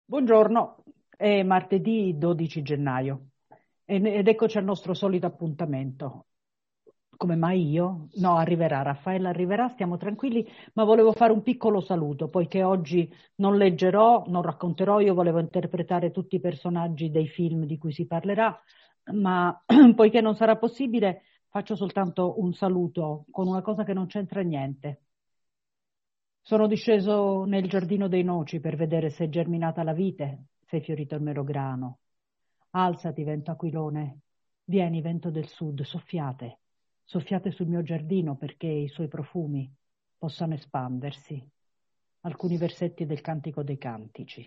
Buongiorno, è martedì 12 gennaio ed eccoci al nostro solito appuntamento. Come mai io? No, arriverà, Raffaella arriverà, stiamo tranquilli, ma volevo fare un piccolo saluto, poiché oggi non leggerò, non racconterò, io volevo interpretare tutti i personaggi dei film di cui si parlerà, ma poiché non sarà possibile, faccio soltanto un saluto con una cosa che non c'entra niente. Sono disceso nel giardino dei noci per vedere se è germinata la vite, se è fiorito il melograno. Alzati, vento aquilone, vieni, vento del sud, soffiate, soffiate sul mio giardino perché i suoi profumi possano espandersi. Alcuni versetti del Cantico dei Cantici.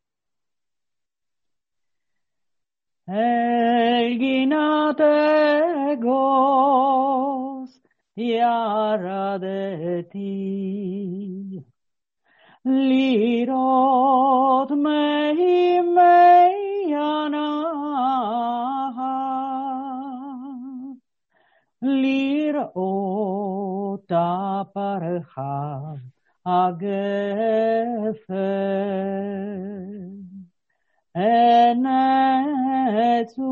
Elginategos, yaradeti. Lirot mei meiana, lirot aparcha agefen, enetzu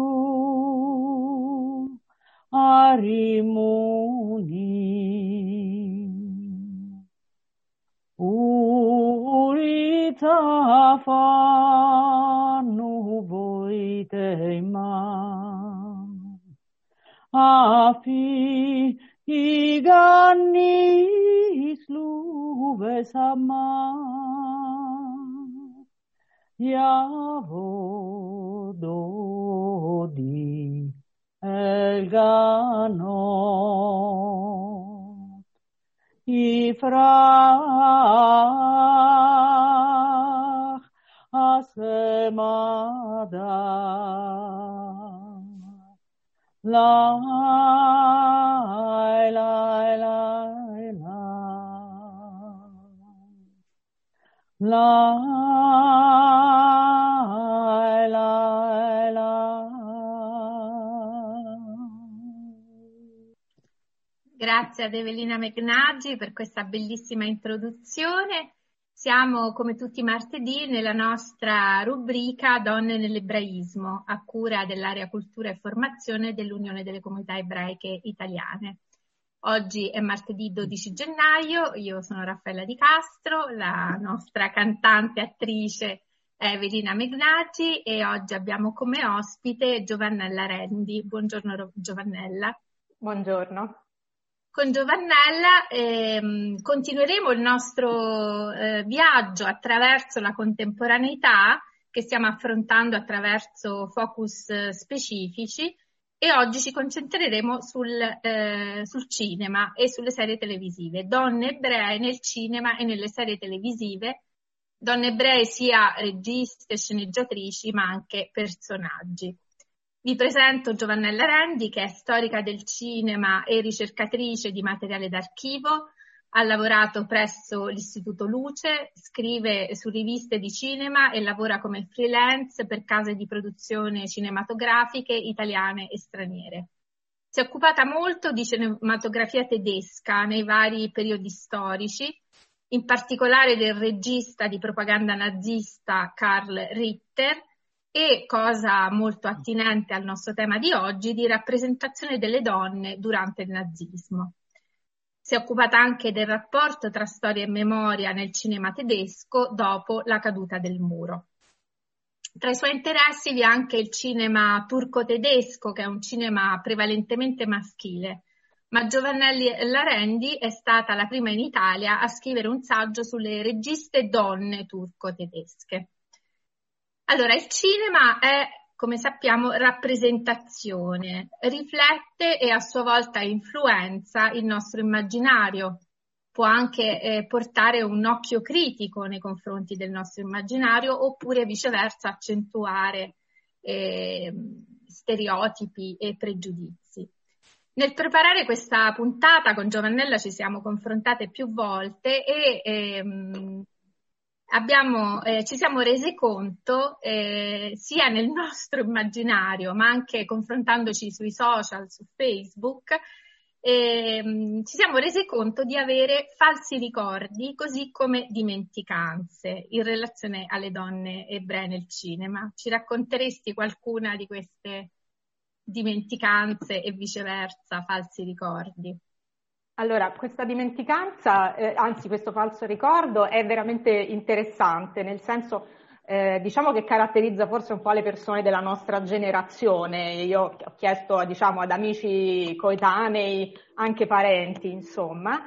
arimuni. Urita fannu voiteima, afi igannis luvesama, yavododi elganot. Yifrach asemada lai lai lai lai lai lai. Grazie ad Evelina Megnaggi per questa bellissima introduzione. Siamo, come tutti i martedì, nella nostra rubrica Donne nell'ebraismo, a cura dell'area cultura e formazione dell'Unione delle Comunità Ebraiche Italiane. Oggi è martedì 12 gennaio, io sono Raffaella Di Castro, la nostra cantante e attrice è Evelina Megnaggi e oggi abbiamo come ospite Giovannella Rendi. Buongiorno Giovannella. Buongiorno. Con Giovannella continueremo il nostro viaggio attraverso la contemporaneità che stiamo affrontando attraverso focus specifici e oggi ci concentreremo sul cinema e sulle serie televisive. Donne ebree nel cinema e nelle serie televisive, donne ebree sia registe, sceneggiatrici ma anche personaggi. Vi presento Giovannella Rendi, che è storica del cinema e ricercatrice di materiale d'archivo, ha lavorato presso l'Istituto Luce, scrive su riviste di cinema e lavora come freelance per case di produzione cinematografiche italiane e straniere. Si è occupata molto di cinematografia tedesca nei vari periodi storici, in particolare del regista di propaganda nazista Karl Ritter, e, cosa molto attinente al nostro tema di oggi, di rappresentazione delle donne durante il nazismo. Si è occupata anche del rapporto tra storia e memoria nel cinema tedesco dopo la caduta del muro. Tra i suoi interessi vi è anche il cinema turco-tedesco, che è un cinema prevalentemente maschile, ma Giovannella Rendi è stata la prima in Italia a scrivere un saggio sulle registe donne turco-tedesche. Allora, il cinema è, come sappiamo, rappresentazione, riflette e a sua volta influenza il nostro immaginario. Può anche portare un occhio critico nei confronti del nostro immaginario oppure viceversa accentuare stereotipi e pregiudizi. Nel preparare questa puntata con Giovannella ci siamo confrontate più volte e ci siamo resi conto sia nel nostro immaginario ma anche confrontandoci sui social, su Facebook, e ci siamo resi conto di avere falsi ricordi, così come dimenticanze in relazione alle donne ebree nel cinema. Ci racconteresti qualcuna di queste dimenticanze e viceversa, falsi ricordi? Allora, questa dimenticanza, anzi questo falso ricordo è veramente interessante, nel senso, diciamo che caratterizza forse un po' le persone della nostra generazione. Io ho chiesto, diciamo, ad amici coetanei, anche parenti, insomma,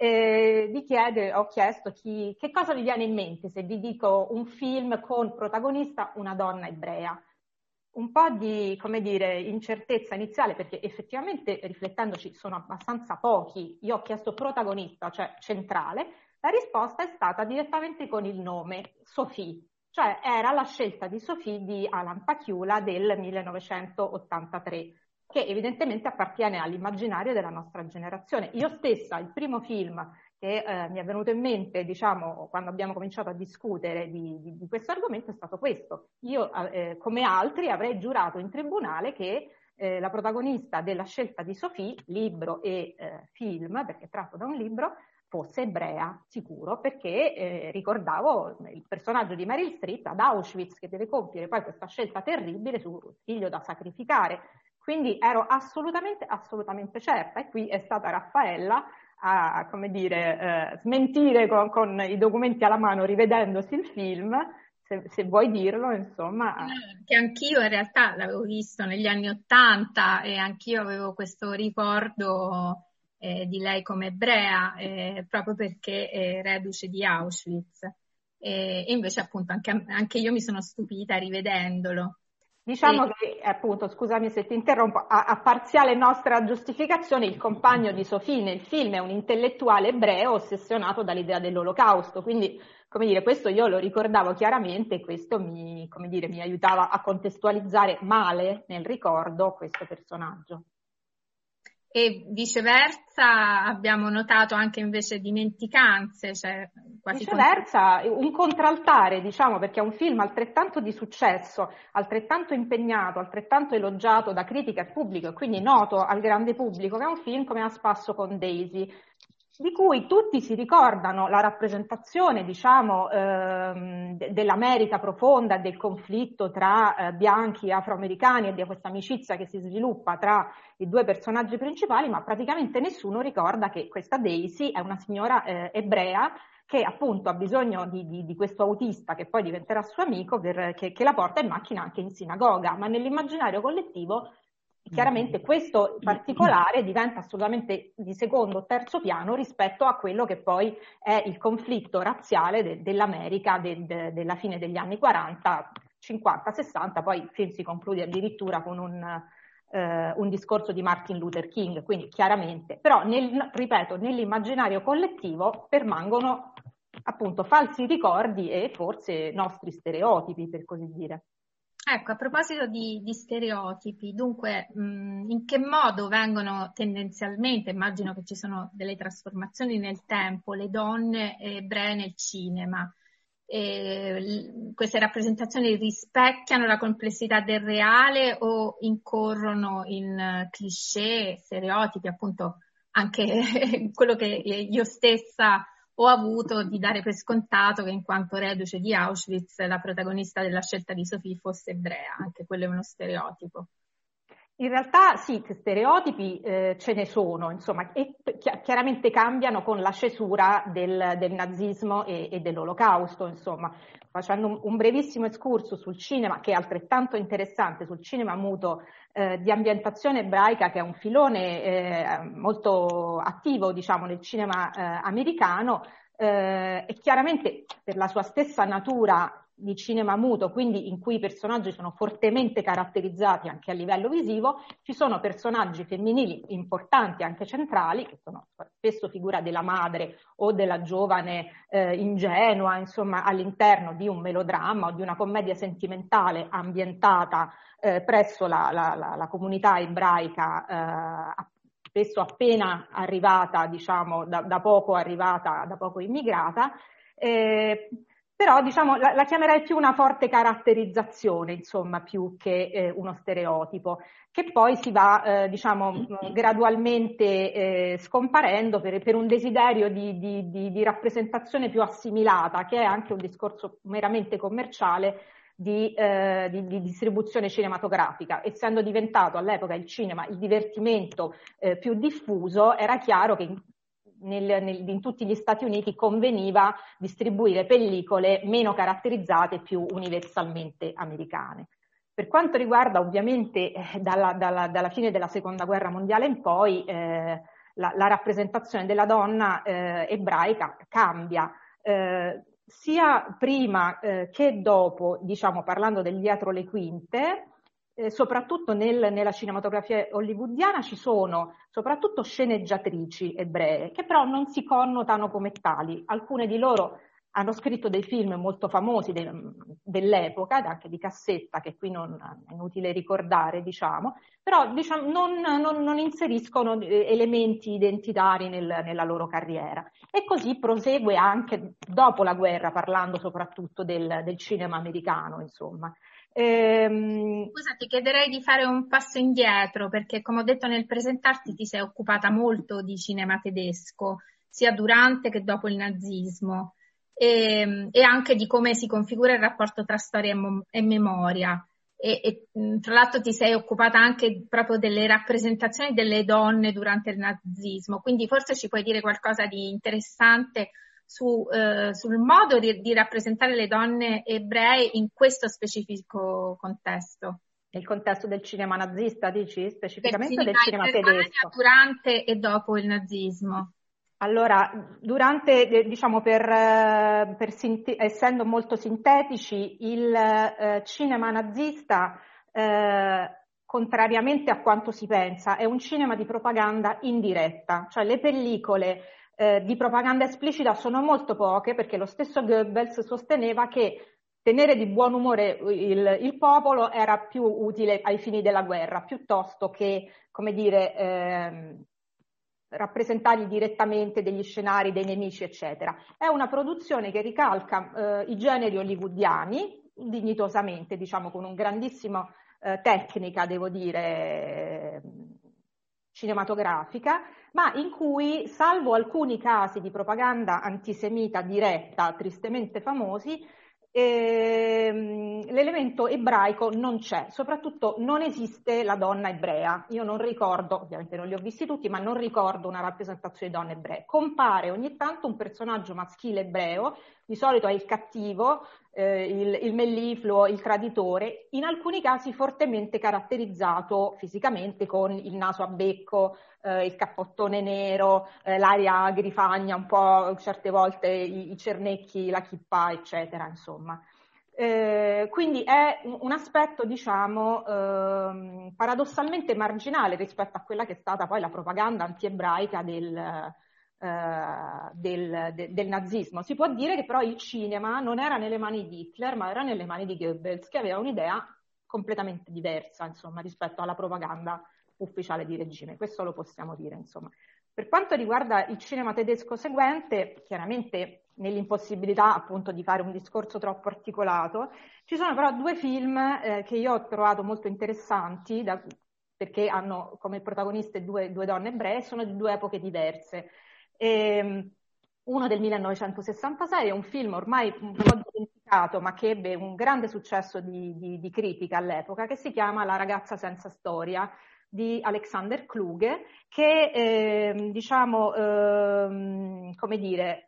ho chiesto che cosa vi viene in mente se vi dico un film con protagonista una donna ebrea. Un po' di, come dire, incertezza iniziale, perché effettivamente, riflettendoci, sono abbastanza pochi. Io ho chiesto protagonista, cioè centrale, la risposta è stata direttamente con il nome, Sophie, cioè era la scelta di Sophie di Alan Pakula del 1983, che evidentemente appartiene all'immaginario della nostra generazione. Io stessa, il primo film che mi è venuto in mente, diciamo, quando abbiamo cominciato a discutere di questo argomento è stato questo. Io, come altri, avrei giurato in tribunale che la protagonista della scelta di Sophie, libro e film, perché è tratto da un libro, fosse ebrea, sicuro, perché ricordavo il personaggio di Meryl Streep ad Auschwitz che deve compiere poi questa scelta terribile sul figlio da sacrificare. Quindi ero assolutamente certa, e qui è stata Raffaella a, come dire, smentire con i documenti alla mano, rivedendosi il film, se vuoi dirlo, insomma. Che anch'io in realtà l'avevo visto negli anni '80 e anch'io avevo questo ricordo di lei come ebrea, proprio perché è reduce di Auschwitz. E invece appunto anche io mi sono stupita rivedendolo. Diciamo che, appunto, scusami se ti interrompo, a parziale nostra giustificazione, il compagno di Sophie nel film è un intellettuale ebreo ossessionato dall'idea dell'Olocausto, quindi, come dire, questo io lo ricordavo chiaramente e questo mi aiutava a contestualizzare male nel ricordo questo personaggio. E viceversa abbiamo notato anche invece dimenticanze, cioè quasi viceversa un contraltare, diciamo, perché è un film altrettanto di successo, altrettanto impegnato, altrettanto elogiato da critica e pubblico e quindi noto al grande pubblico, che è un film come A spasso con Daisy, di cui tutti si ricordano la rappresentazione, diciamo, dell'America profonda, del conflitto tra bianchi e afroamericani e di questa amicizia che si sviluppa tra i due personaggi principali, ma praticamente nessuno ricorda che questa Daisy è una signora ebrea che appunto ha bisogno di questo autista che poi diventerà suo amico che la porta in macchina anche in sinagoga, ma nell'immaginario collettivo chiaramente questo particolare diventa assolutamente di secondo o terzo piano rispetto a quello che poi è il conflitto razziale dell'America della fine degli anni 40, 50, 60, poi il film si conclude addirittura con un discorso di Martin Luther King, quindi chiaramente, però ripeto, nell'immaginario collettivo permangono appunto falsi ricordi e forse nostri stereotipi, per così dire. Ecco, a proposito di stereotipi, dunque, in che modo vengono tendenzialmente, immagino che ci sono delle trasformazioni nel tempo, le donne ebree nel cinema? Queste rappresentazioni rispecchiano la complessità del reale o incorrono in cliché, stereotipi, appunto anche quello che io stessa ho avuto di dare per scontato che in quanto reduce di Auschwitz la protagonista della scelta di Sophie fosse ebrea, anche quello è uno stereotipo. In realtà sì, stereotipi ce ne sono, insomma, e chiaramente cambiano con la cesura del nazismo e dell'Olocausto, insomma. Facendo un brevissimo escursus sul cinema, che è altrettanto interessante, sul cinema muto di ambientazione ebraica, che è un filone molto attivo, diciamo, nel cinema americano, e chiaramente per la sua stessa natura di cinema muto, quindi in cui i personaggi sono fortemente caratterizzati anche a livello visivo, ci sono personaggi femminili importanti, anche centrali, che sono spesso figura della madre o della giovane ingenua, insomma, all'interno di un melodramma o di una commedia sentimentale ambientata presso la comunità ebraica spesso appena arrivata, diciamo, da poco arrivata, da poco immigrata. Però diciamo la chiamerei più una forte caratterizzazione, insomma, più che uno stereotipo, che poi si va diciamo gradualmente scomparendo per un desiderio di rappresentazione più assimilata, che è anche un discorso meramente commerciale di distribuzione cinematografica. Essendo diventato all'epoca il cinema il divertimento più diffuso, era chiaro che in tutti gli Stati Uniti conveniva distribuire pellicole meno caratterizzate, più universalmente americane. Per quanto riguarda ovviamente dalla fine della Seconda Guerra Mondiale in poi la rappresentazione della donna ebraica cambia, sia prima che dopo, diciamo parlando del dietro le quinte. Soprattutto nella cinematografia hollywoodiana ci sono soprattutto sceneggiatrici ebree che però non si connotano come tali. Alcune di loro hanno scritto dei film molto famosi dell'epoca, anche di cassetta, che qui non è inutile ricordare, diciamo, però diciamo, non inseriscono elementi identitari nella loro carriera. E così prosegue anche dopo la guerra, parlando soprattutto del cinema americano, insomma. Scusa, ti chiederei di fare un passo indietro, perché come ho detto nel presentarti ti sei occupata molto di cinema tedesco, sia durante che dopo il nazismo, e anche di come si configura il rapporto tra storia e memoria. E tra l'altro ti sei occupata anche proprio delle rappresentazioni delle donne durante il nazismo, quindi forse ci puoi dire qualcosa di interessante sul modo di rappresentare le donne ebree in questo specifico contesto. Nel contesto del cinema nazista, dici? Specificamente del cinema tedesco? Durante e dopo il nazismo. Allora, durante, diciamo, essendo molto sintetici, il cinema nazista, contrariamente a quanto si pensa, è un cinema di propaganda indiretta, cioè le pellicole di propaganda esplicita sono molto poche, perché lo stesso Goebbels sosteneva che tenere di buon umore il popolo era più utile ai fini della guerra, piuttosto che, come dire, rappresentargli direttamente degli scenari, dei nemici, eccetera. È una produzione che ricalca i generi hollywoodiani, dignitosamente, diciamo, con un grandissimo tecnica, devo dire, cinematografica, ma in cui, salvo alcuni casi di propaganda antisemita diretta, tristemente famosi, l'elemento ebraico non c'è, soprattutto non esiste la donna ebrea. Io non ricordo, ovviamente non li ho visti tutti, ma non ricordo una rappresentazione di donne ebree. Compare ogni tanto un personaggio maschile ebreo, di solito è il cattivo, il mellifluo, il traditore, in alcuni casi fortemente caratterizzato fisicamente con il naso a becco, il cappottone nero, l'aria grifagna, un po' certe volte i cernecchi, la chippa, eccetera, insomma. Quindi è un aspetto, diciamo, paradossalmente marginale rispetto a quella che è stata poi la propaganda anti-ebraica del nazismo. Si può dire che però il cinema non era nelle mani di Hitler, ma era nelle mani di Goebbels, che aveva un'idea completamente diversa, insomma, rispetto alla propaganda ufficiale di regime. Questo lo possiamo dire, insomma. Per quanto riguarda il cinema tedesco seguente, chiaramente nell'impossibilità appunto di fare un discorso troppo articolato, ci sono però due film che io ho trovato molto interessanti, perché hanno come protagoniste due donne ebree, sono di due epoche diverse. Uno del 1966 è un film ormai un po' dimenticato, ma che ebbe un grande successo di critica all'epoca, che si chiama La ragazza senza storia, di Alexander Kluge, che diciamo, come dire,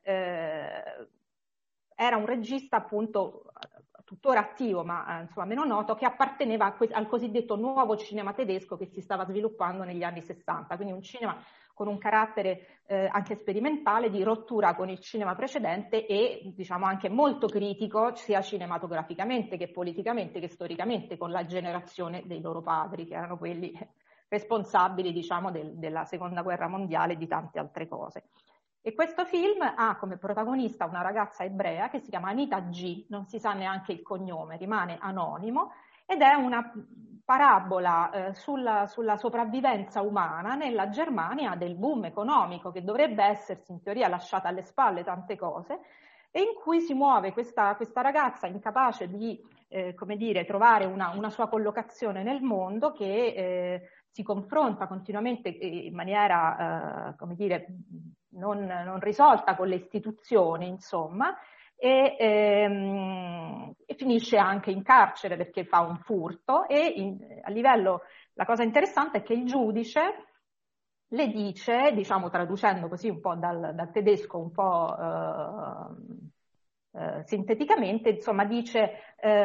era un regista appunto tuttora attivo, ma insomma meno noto, che apparteneva al cosiddetto nuovo cinema tedesco che si stava sviluppando negli anni 60, quindi un cinema con un carattere anche sperimentale, di rottura con il cinema precedente e diciamo anche molto critico sia cinematograficamente che politicamente che storicamente con la generazione dei loro padri, che erano quelli responsabili, diciamo, della Seconda Guerra Mondiale e di tante altre cose. E questo film ha come protagonista una ragazza ebrea che si chiama Anita G, non si sa neanche il cognome, rimane anonimo, ed è una parabola sulla sopravvivenza umana nella Germania del boom economico, che dovrebbe essersi in teoria lasciata alle spalle tante cose, e in cui si muove questa ragazza incapace di come dire, trovare una sua collocazione nel mondo, che si confronta continuamente in maniera come dire, non risolta con le istituzioni, insomma, e finisce anche in carcere perché fa un furto, e a livello, la cosa interessante è che il giudice le dice, diciamo traducendo così un po' dal tedesco un po' sinteticamente, insomma dice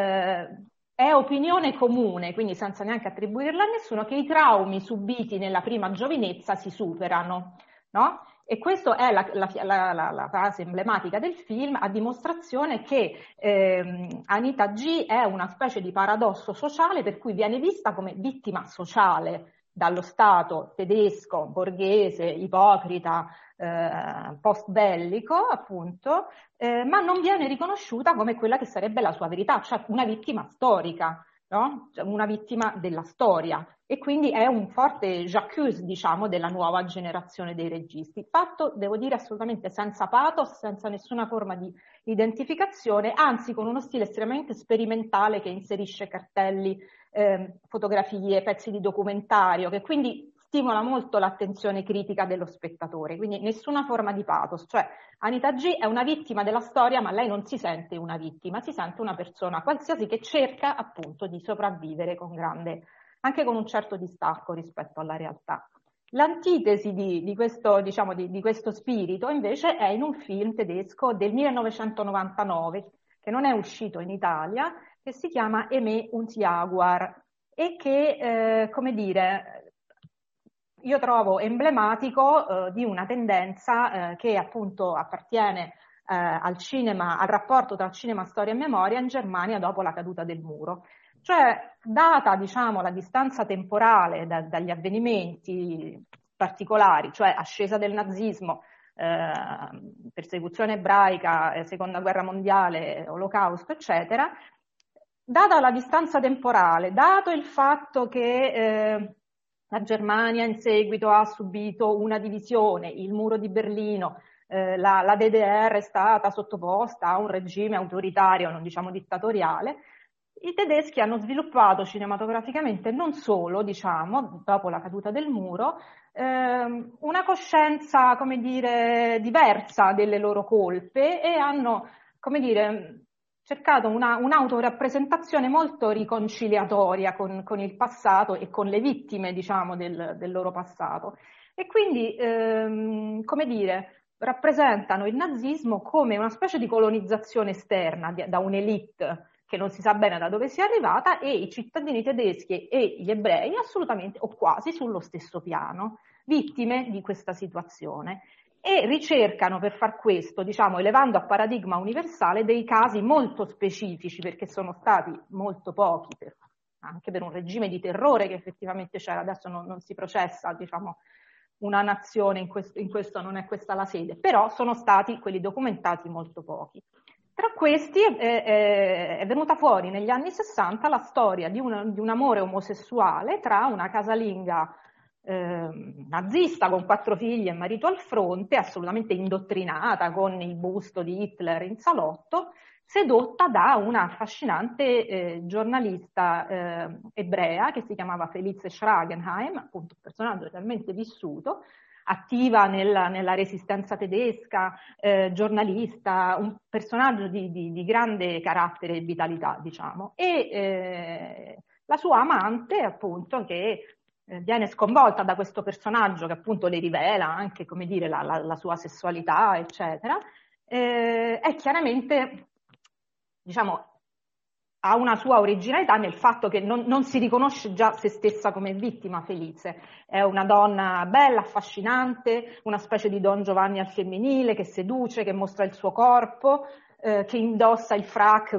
è opinione comune, quindi senza neanche attribuirla a nessuno, che i traumi subiti nella prima giovinezza si superano, no? E questa è la frase emblematica del film, a dimostrazione che Anita G è una specie di paradosso sociale, per cui viene vista come vittima sociale dallo Stato tedesco, borghese, ipocrita, post bellico, appunto, ma non viene riconosciuta come quella che sarebbe la sua verità, cioè una vittima storica, no? Cioè una vittima della storia, e quindi è un forte j'accuse, diciamo, della nuova generazione dei registi, fatto, devo dire, assolutamente senza pathos, senza nessuna forma di identificazione, anzi con uno stile estremamente sperimentale che inserisce cartelli, fotografie, pezzi di documentario, che quindi stimola molto l'attenzione critica dello spettatore, quindi nessuna forma di pathos, cioè Anita G è una vittima della storia, ma lei non si sente una vittima, si sente una persona qualsiasi che cerca appunto di sopravvivere con grande, anche con un certo distacco rispetto alla realtà. L'antitesi di questo, diciamo, di questo spirito invece è in un film tedesco del 1999, che non è uscito in Italia, che si chiama Aimé und Jaguar, e che, come dire, io trovo emblematico di una tendenza che appunto appartiene al cinema, al rapporto tra cinema, storia e memoria in Germania dopo la caduta del muro. Cioè, data, diciamo, la distanza temporale dagli avvenimenti particolari, cioè ascesa del nazismo, persecuzione ebraica, seconda guerra mondiale, olocausto, eccetera, data la distanza temporale, dato il fatto che la Germania in seguito ha subito una divisione, il muro di Berlino, la DDR è stata sottoposta a un regime autoritario, non diciamo dittatoriale, i tedeschi hanno sviluppato cinematograficamente non solo, diciamo, dopo la caduta del muro, una coscienza, come dire, diversa delle loro colpe, e hanno, come dire, cercato un'autorappresentazione molto riconciliatoria con il passato e con le vittime, diciamo, del loro passato. E quindi, come dire, rappresentano il nazismo come una specie di colonizzazione esterna da un'elite che non si sa bene da dove sia arrivata, e i cittadini tedeschi e gli ebrei assolutamente o quasi sullo stesso piano, vittime di questa situazione. E ricercano per far questo, diciamo, elevando a paradigma universale dei casi molto specifici, perché sono stati molto pochi, anche per un regime di terrore che effettivamente c'era. Adesso non si processa, diciamo, una nazione, in questo non è questa la sede, però sono stati quelli documentati molto pochi. Tra questi è venuta fuori negli anni 60 la storia di un amore omosessuale tra una casalinga nazista con 4 figli e marito al fronte, assolutamente indottrinata con il busto di Hitler in salotto, sedotta da una affascinante giornalista ebrea che si chiamava Felice Schragenheim, appunto un personaggio realmente vissuto, attiva nella resistenza tedesca, giornalista, un personaggio di grande carattere e vitalità, diciamo, e la sua amante, appunto, che viene sconvolta da questo personaggio che appunto le rivela anche, come dire, la sua sessualità, eccetera, è chiaramente, diciamo, ha una sua originalità nel fatto che non si riconosce già se stessa come vittima Felice. È una donna bella, affascinante, una specie di Don Giovanni al femminile, che seduce, che mostra il suo corpo, che indossa il frac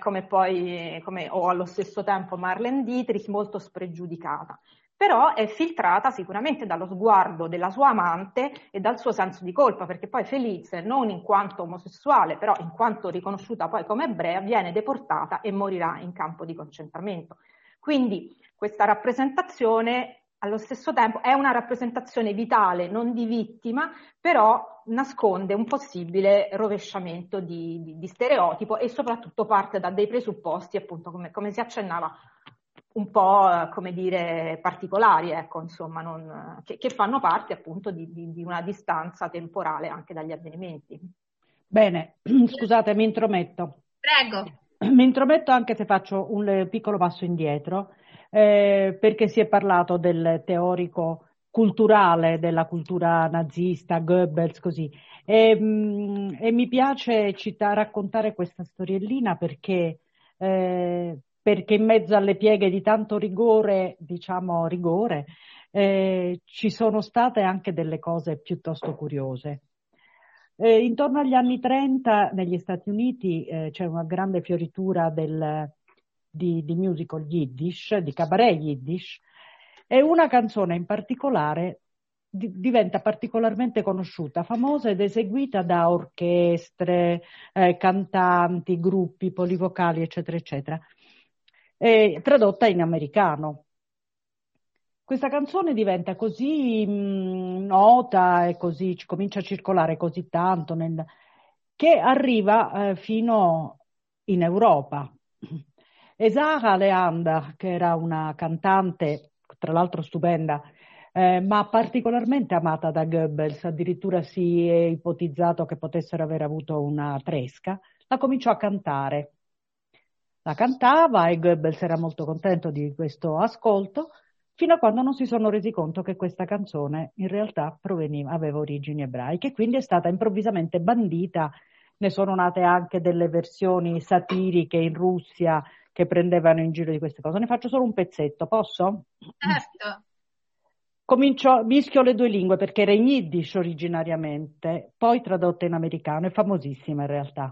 o allo stesso tempo Marlene Dietrich, molto spregiudicata. Però è filtrata sicuramente dallo sguardo della sua amante e dal suo senso di colpa, perché poi Felice, non in quanto omosessuale, però in quanto riconosciuta poi come ebrea, viene deportata e morirà in campo di concentramento. Quindi questa rappresentazione allo stesso tempo è una rappresentazione vitale, non di vittima, però nasconde un possibile rovesciamento di stereotipo e soprattutto parte da dei presupposti, appunto, come si accennava, un po', come dire, particolari, ecco, insomma, che fanno parte appunto di una distanza temporale anche dagli avvenimenti. Bene, scusate, mi intrometto. Prego. Mi intrometto anche se faccio un piccolo passo indietro, perché si è parlato del teorico culturale, della cultura nazista, Goebbels, così. E mi piace raccontare questa storiellina perché in mezzo alle pieghe di tanto rigore, diciamo rigore, ci sono state anche delle cose piuttosto curiose. Intorno agli anni 30 negli Stati Uniti c'è una grande fioritura di musical Yiddish, di cabaret Yiddish, e una canzone in particolare diventa particolarmente conosciuta, famosa ed eseguita da orchestre, cantanti, gruppi polivocali, eccetera, eccetera, tradotta in americano. Questa canzone diventa così nota e così comincia a circolare così tanto che arriva fino in Europa. E Sarah Leander, che era una cantante, tra l'altro stupenda, ma particolarmente amata da Goebbels, addirittura si è ipotizzato che potessero aver avuto una tresca, la cominciò a cantare. La cantava e Goebbels era molto contento di questo ascolto, fino a quando non si sono resi conto che questa canzone in realtà aveva origini ebraiche, quindi è stata improvvisamente bandita. Ne sono nate anche delle versioni satiriche in Russia che prendevano in giro di queste cose. Ne faccio solo un pezzetto, posso? Certo. Mischio le due lingue perché era in Yiddish originariamente, poi tradotta in americano, è famosissima in realtà.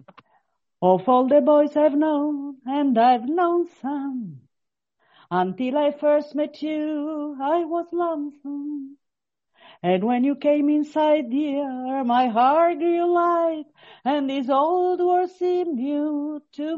Of all the boys I've known, and I've known some, until I first met you, I was lonesome. And when you came inside, dear, my heart grew light, and this old world seemed new to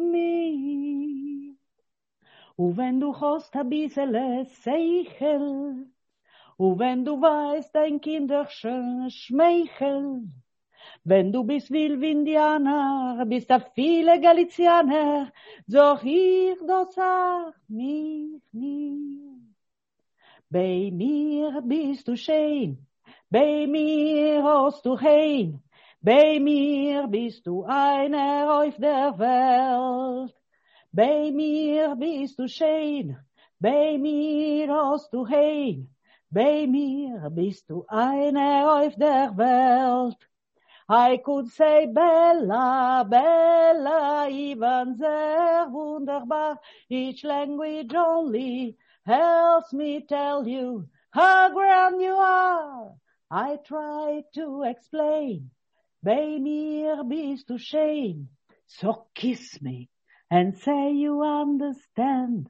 me. Wenn du hast ein bisschen Seichel, wenn du weißt dein kinderschen Schmeichel, wenn du bist wie Indianer, bist a viele Galizianer, doch ich das sag mich nie. Bei mir bist du schön, bei mir hast du Hein, bei mir bist du einer auf der Welt. Bei mir bist du schön, bei mir hast du Hein, bei mir bist du einer auf der Welt. I could say Bella, Bella, even sehr wunderbar, each language only helps me tell you how grand you are. I try to explain, bei mir bist du schön, so kiss me and say you understand.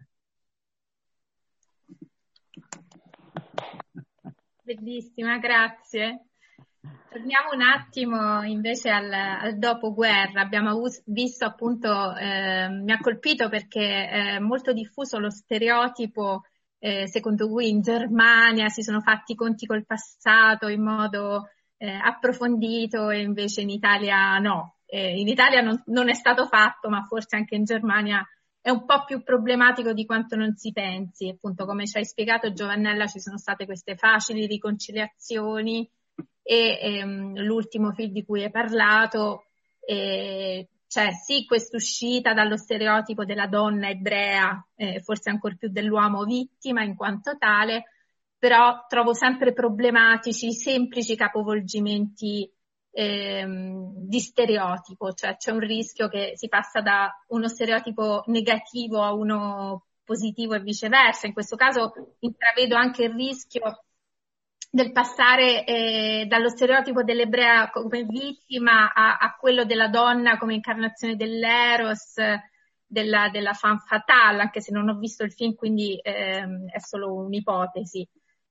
Bellissima, grazie. Torniamo un attimo invece al dopoguerra. Abbiamo visto appunto, mi ha colpito perché è molto diffuso lo stereotipo secondo cui in Germania si sono fatti i conti col passato in modo approfondito e invece in Italia no. In Italia non è stato fatto, ma forse anche in Germania è un po' più problematico di quanto non si pensi. Appunto, come ci hai spiegato Giovannella, ci sono state queste facili riconciliazioni e l'ultimo film di cui hai parlato, cioè sì, quest'uscita dallo stereotipo della donna ebrea, forse ancor più dell'uomo vittima in quanto tale, però trovo sempre problematici i semplici capovolgimenti di stereotipo, cioè c'è un rischio che si passa da uno stereotipo negativo a uno positivo e viceversa. In questo caso intravedo anche il rischio del passare dallo stereotipo dell'ebrea come vittima a quello della donna come incarnazione dell'eros, della femme fatale, anche se non ho visto il film, quindi è solo un'ipotesi.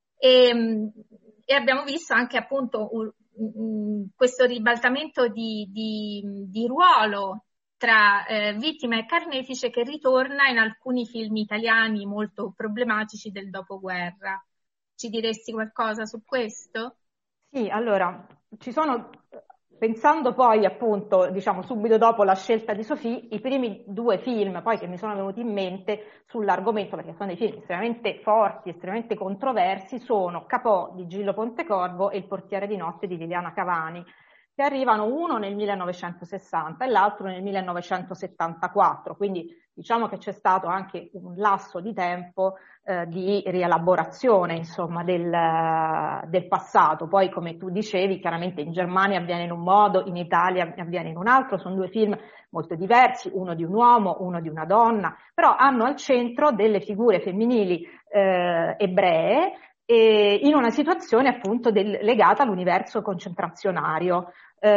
E abbiamo visto anche appunto questo ribaltamento di ruolo tra vittima e carnefice che ritorna in alcuni film italiani molto problematici del dopoguerra. ci diresti qualcosa su questo? Sì, allora, pensando poi appunto, diciamo subito dopo la scelta di Sophie, i primi due film poi che mi sono venuti in mente sull'argomento, perché sono dei film estremamente forti, estremamente controversi, sono Capò di Gillo Pontecorvo e Il portiere di notte di Liliana Cavani, che arrivano uno nel 1960 e l'altro nel 1974, quindi diciamo che c'è stato anche un lasso di tempo di rielaborazione, insomma, del passato. Poi, come tu dicevi, chiaramente in Germania avviene in un modo, in Italia avviene in un altro, sono due film molto diversi, uno di un uomo, uno di una donna, però hanno al centro delle figure femminili ebree, in una situazione appunto legata all'universo concentrazionario.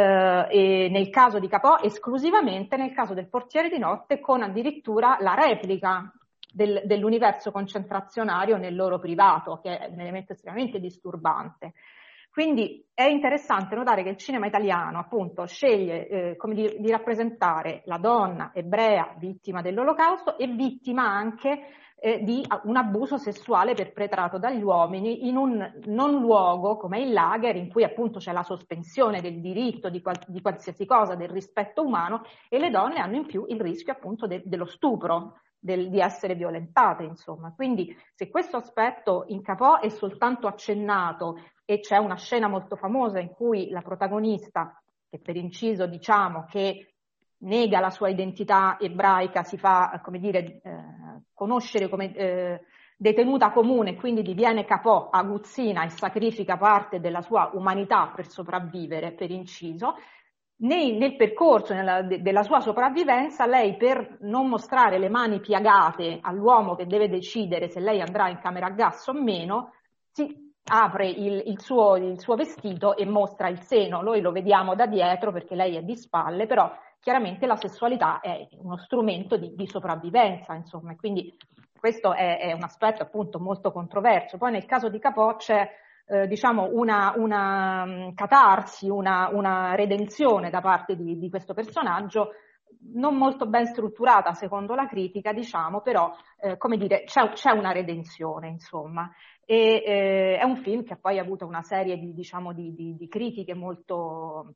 E nel caso di Capò esclusivamente, nel caso del portiere di notte con addirittura la replica dell'universo concentrazionario nel loro privato, che è un elemento estremamente disturbante. Quindi è interessante notare che il cinema italiano appunto sceglie come di rappresentare la donna ebrea vittima dell'Olocausto e vittima anche di un abuso sessuale perpetrato dagli uomini in un non luogo come il lager, in cui appunto c'è la sospensione del diritto di qualsiasi cosa, del rispetto umano, e le donne hanno in più il rischio appunto dello stupro, di essere violentate, insomma. Quindi se questo aspetto in Capò è soltanto accennato, e c'è una scena molto famosa in cui la protagonista, che per inciso diciamo che nega la sua identità ebraica, si fa, come dire, conoscere come detenuta comune, quindi diviene Capò, aguzzina e sacrifica parte della sua umanità per sopravvivere, per inciso. Nel percorso della sua sopravvivenza, lei, per non mostrare le mani piagate all'uomo che deve decidere se lei andrà in camera a gas o meno, si apre il suo vestito e mostra il seno. Noi lo vediamo da dietro perché lei è di spalle, però chiaramente la sessualità è uno strumento di sopravvivenza, insomma, quindi questo è un aspetto appunto molto controverso. Poi nel caso di Capò c'è diciamo una catarsi, una redenzione da parte di questo personaggio, non molto ben strutturata secondo la critica, diciamo, però come dire, c'è una redenzione, insomma. È un film che poi ha avuto una serie di critiche molto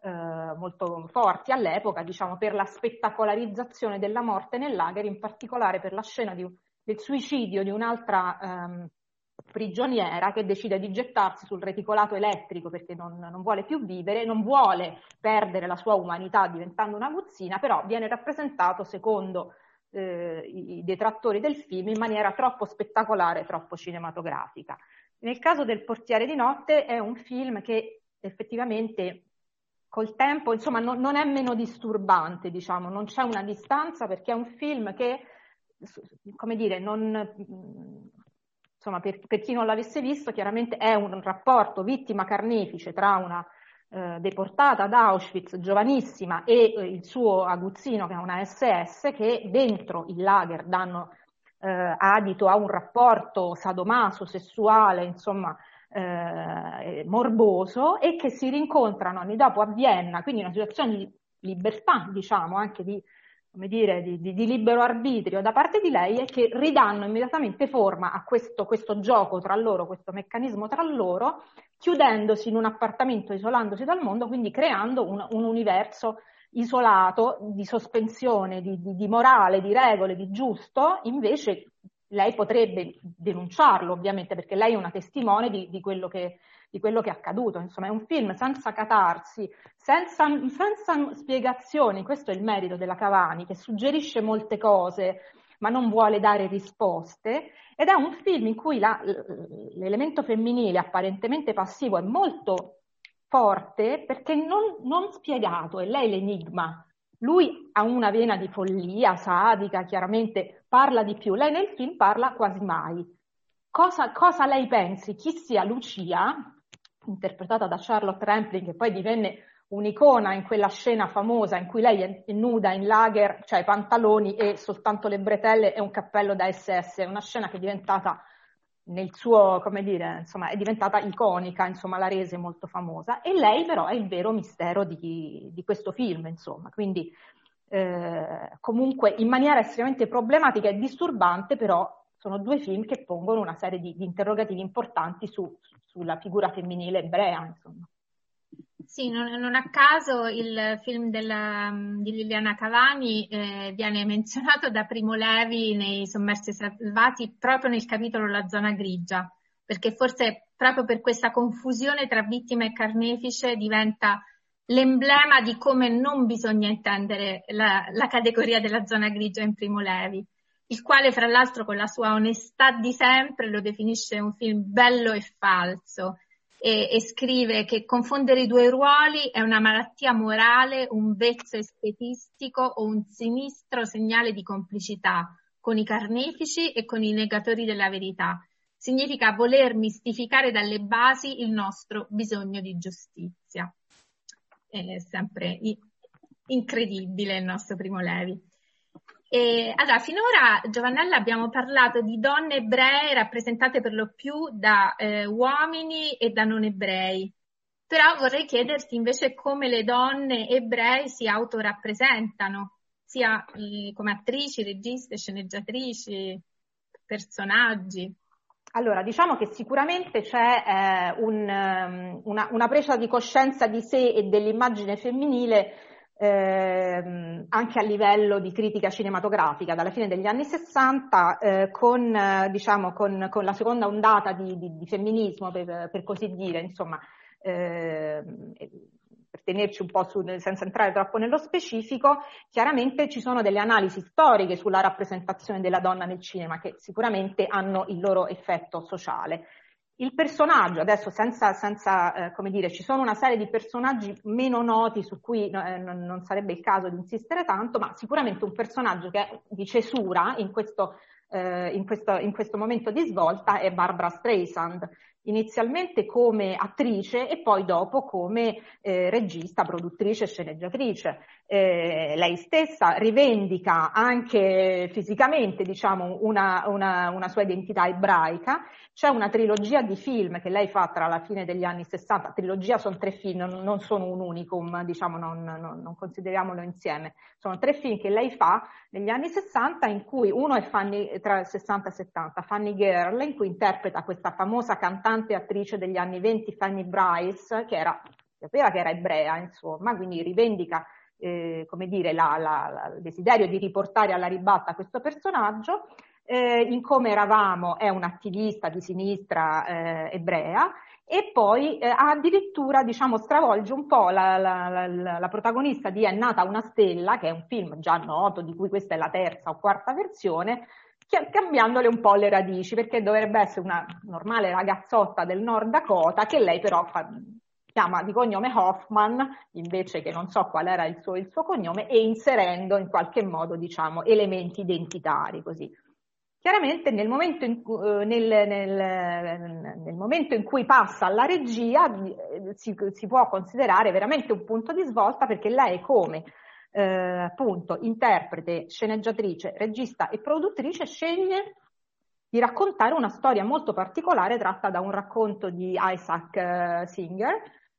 forti all'epoca, diciamo, per la spettacolarizzazione della morte nel lager, in particolare per la scena del suicidio di un'altra prigioniera che decide di gettarsi sul reticolato elettrico perché non vuole più vivere, non vuole perdere la sua umanità diventando una aguzzina, però viene rappresentato secondo i detrattori del film in maniera troppo spettacolare, troppo cinematografica. Nel caso del portiere di notte è un film che effettivamente col tempo, insomma, non è meno disturbante, diciamo, non c'è una distanza, perché è un film che, come dire, insomma, per chi non l'avesse visto, chiaramente è un rapporto vittima-carnefice tra una deportata ad Auschwitz, giovanissima, e il suo aguzzino, che è una SS, che dentro il lager danno adito a un rapporto sadomaso, sessuale, insomma, morboso, e che si rincontrano anni dopo a Vienna, quindi una situazione di libertà, diciamo, anche di libero arbitrio da parte di lei, e che ridanno immediatamente forma a questo gioco tra loro, questo meccanismo tra loro, chiudendosi in un appartamento, isolandosi dal mondo, quindi creando un universo isolato, di sospensione, di morale, di regole, di giusto. Invece lei potrebbe denunciarlo, ovviamente, perché lei è una testimone di quello che è accaduto. Insomma, è un film senza catarsi, senza spiegazioni. Questo è il merito della Cavani, che suggerisce molte cose ma non vuole dare risposte, ed è un film in cui l'elemento femminile apparentemente passivo è molto forte perché non spiegato, è lei l'enigma. Lui ha una vena di follia, sadica, chiaramente parla di più, lei nel film parla quasi mai. Cosa lei pensi, chi sia Lucia, interpretata da Charlotte Rampling, che poi divenne un'icona in quella scena famosa in cui lei è nuda in lager, cioè i pantaloni e soltanto le bretelle e un cappello da SS, è una scena che è diventata nel suo, come dire, insomma, è diventata iconica, insomma, la rese molto famosa, e lei però è il vero mistero di questo film, insomma, quindi comunque in maniera estremamente problematica e disturbante, però sono due film che pongono una serie di interrogativi importanti sulla figura femminile ebrea, insomma. Sì, non a caso il film di Liliana Cavani viene menzionato da Primo Levi nei Sommersi Salvati proprio nel capitolo La zona grigia, perché forse proprio per questa confusione tra vittima e carnefice diventa l'emblema di come non bisogna intendere la categoria della zona grigia in Primo Levi, il quale fra l'altro con la sua onestà di sempre lo definisce un film bello e falso. E scrive che confondere i due ruoli è una malattia morale, un vezzo estetistico o un sinistro segnale di complicità con i carnefici e con i negatori della verità. Significa voler mistificare dalle basi il nostro bisogno di giustizia. È sempre incredibile il nostro Primo Levi. Allora, finora, Giovannella, abbiamo parlato di donne ebree rappresentate per lo più da uomini e da non ebrei, però vorrei chiederti invece come le donne ebree si autorappresentano, sia come attrici, registe, sceneggiatrici, personaggi. Allora, diciamo che sicuramente c'è una presa di coscienza di sé e dell'immagine femminile anche a livello di critica cinematografica dalla fine degli anni 60 con la seconda ondata di femminismo, per così dire, insomma, per tenerci un po' senza entrare troppo nello specifico. Chiaramente ci sono delle analisi storiche sulla rappresentazione della donna nel cinema che sicuramente hanno il loro effetto sociale. Il personaggio, adesso senza come dire, ci sono una serie di personaggi meno noti su cui non sarebbe il caso di insistere tanto, ma sicuramente un personaggio che è di cesura in questo momento di svolta è Barbra Streisand, inizialmente come attrice e poi dopo come regista, produttrice e sceneggiatrice. Lei stessa rivendica anche fisicamente, diciamo, una sua identità ebraica. C'è una trilogia di film che lei fa tra la fine degli anni 60, trilogia sono 3 film, non sono un unicum, diciamo, non consideriamolo insieme, sono 3 film che lei fa negli anni 60, in cui uno è tra 60 e 70, Funny Girl, in cui interpreta questa famosa cantante e attrice degli anni 20, Fanny Brice, sapeva che era ebrea, insomma, quindi rivendica come dire, il desiderio di riportare alla ribalta questo personaggio. In Come eravamo è un'attivista di sinistra ebrea, e poi addirittura, diciamo, stravolge un po' la protagonista di È nata una stella, che è un film già noto, di cui questa è la terza o quarta versione, cambiandole un po' le radici, perché dovrebbe essere una normale ragazzotta del Nord Dakota, che lei però chiama di cognome Hoffman, invece che non so qual era il suo cognome, e inserendo in qualche modo, diciamo, elementi identitari, così. Chiaramente nel momento in cui passa alla regia si può considerare veramente un punto di svolta, perché lei come appunto interprete, sceneggiatrice, regista e produttrice sceglie di raccontare una storia molto particolare tratta da un racconto di Isaac Singer,